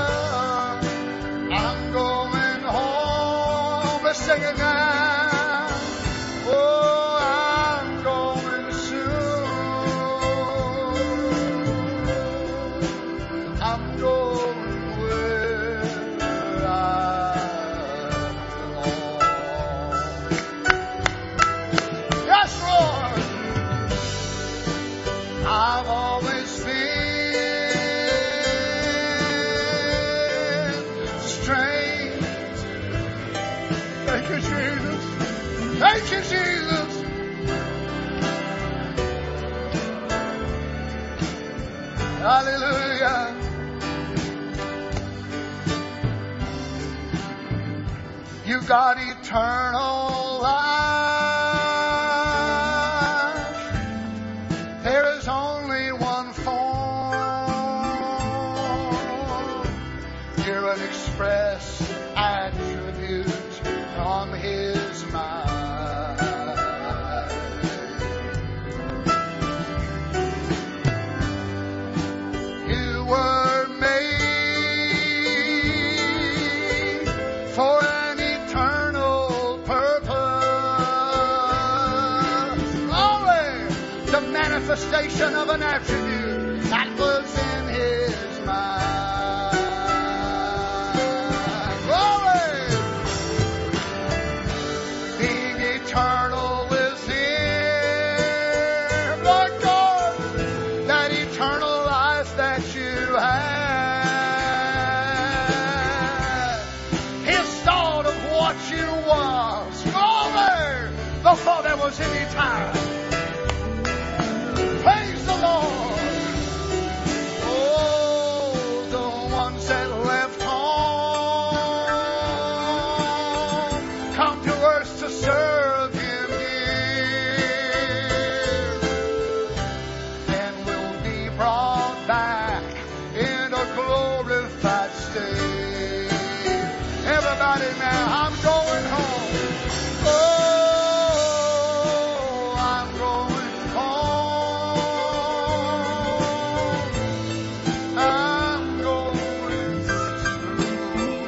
I'm going home. Let's sing it now. Oh, I'm going soon. I'm going where I belong. Yes, Lord! I've always been strange. Thank you, Jesus. Thank you, Jesus. Hallelujah. You got eternal life. There is only one form. You're an express attribute from His mind. You were made for an eternal purpose. Glory! The manifestation of an attribute that was in His mind. Glory! Being eternal with Him. Lord God, that eternal life that you had. His thought of what you was. Glory! Before there was any time. Praise the Lord. Oh, the ones that left home come to earth to serve Him here, and will be brought back in a glorified state. Everybody now, I'm going home. Oh, I'm going home. I'm going through.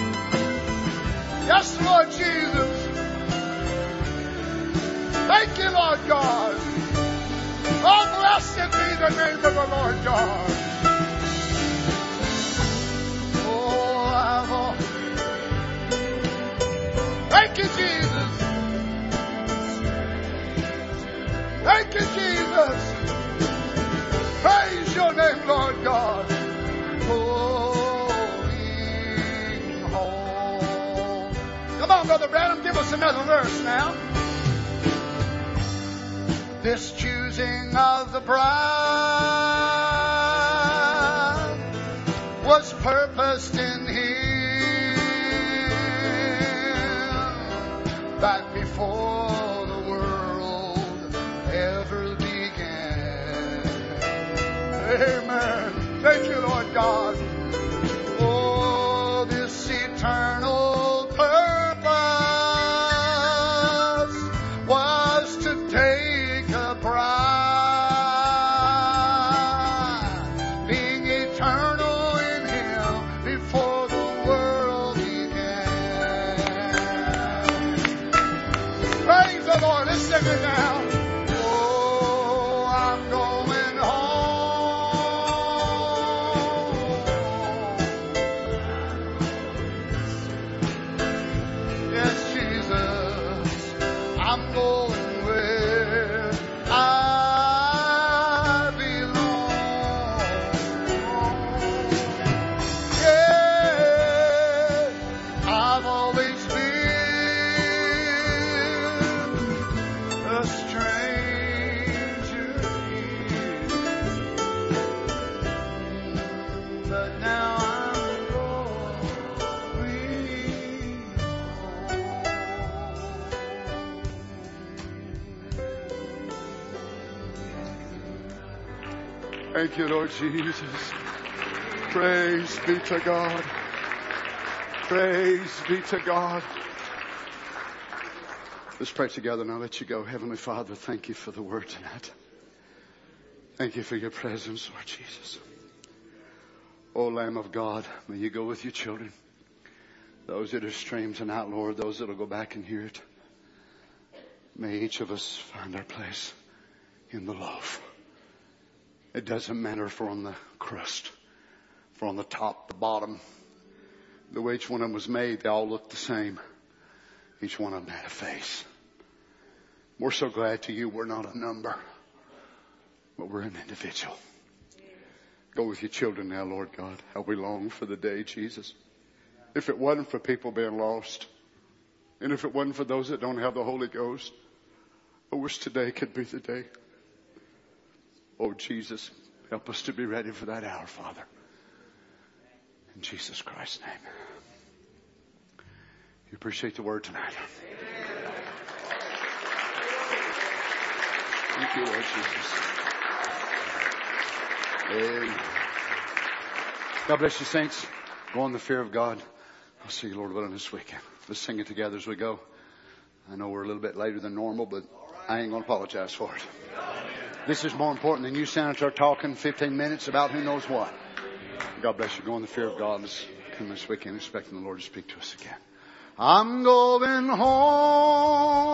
Yes, Lord Jesus. Thank you, Lord God. Oh, blessed be the name of the Lord God. Oh, thank you, Jesus. Thank you, Jesus. Praise your name, Lord God. Going home. Come on, Brother Branham, give us another verse now. This Tuesday. choosing of the bride was purposed in Him back before the world ever began. Amen. Thank you, Lord God. Oh, this eternal purpose was to take a bride, being eternal in Him before the world began. Praise the Lord. Let's sing it now. Oh, I'm going home. Yes, Jesus, I'm going where I belong. Yeah, I've always been a stranger here, but now I'm going home. Thank you, Lord Jesus. Praise be to God. Praise be to God. Let's pray together and I'll let you go. Heavenly Father, thank you for the word tonight. Thank you for your presence, Lord Jesus. Oh, Lamb of God, may you go with your children. Those that are streamed tonight, Lord, those that will go back and hear it. May each of us find our place in the loaf. It doesn't matter if we're on the crust, if we're on the top, the bottom. The way each one of them was made, they all look the same. Each one of them had a face. We're so glad to you we're not a number, but we're an individual. Go with your children now, Lord God. How we long for the day, Jesus. If it wasn't for people being lost, and if it wasn't for those that don't have the Holy Ghost, I wish today could be the day. Oh, Jesus, help us to be ready for that hour, Father. In Jesus Christ's name. You appreciate the word tonight. Thank you, Lord Jesus. Amen. God bless you, saints. Go in the fear of God. I'll see you, Lord willing, this weekend. Let's sing it together as we go. I know we're a little bit later than normal, but I ain't going to apologize for it. This is more important than you senator talking 15 minutes about who knows what. God bless you. Go in the fear of God. Let's come this weekend expecting the Lord to speak to us again. I'm going home.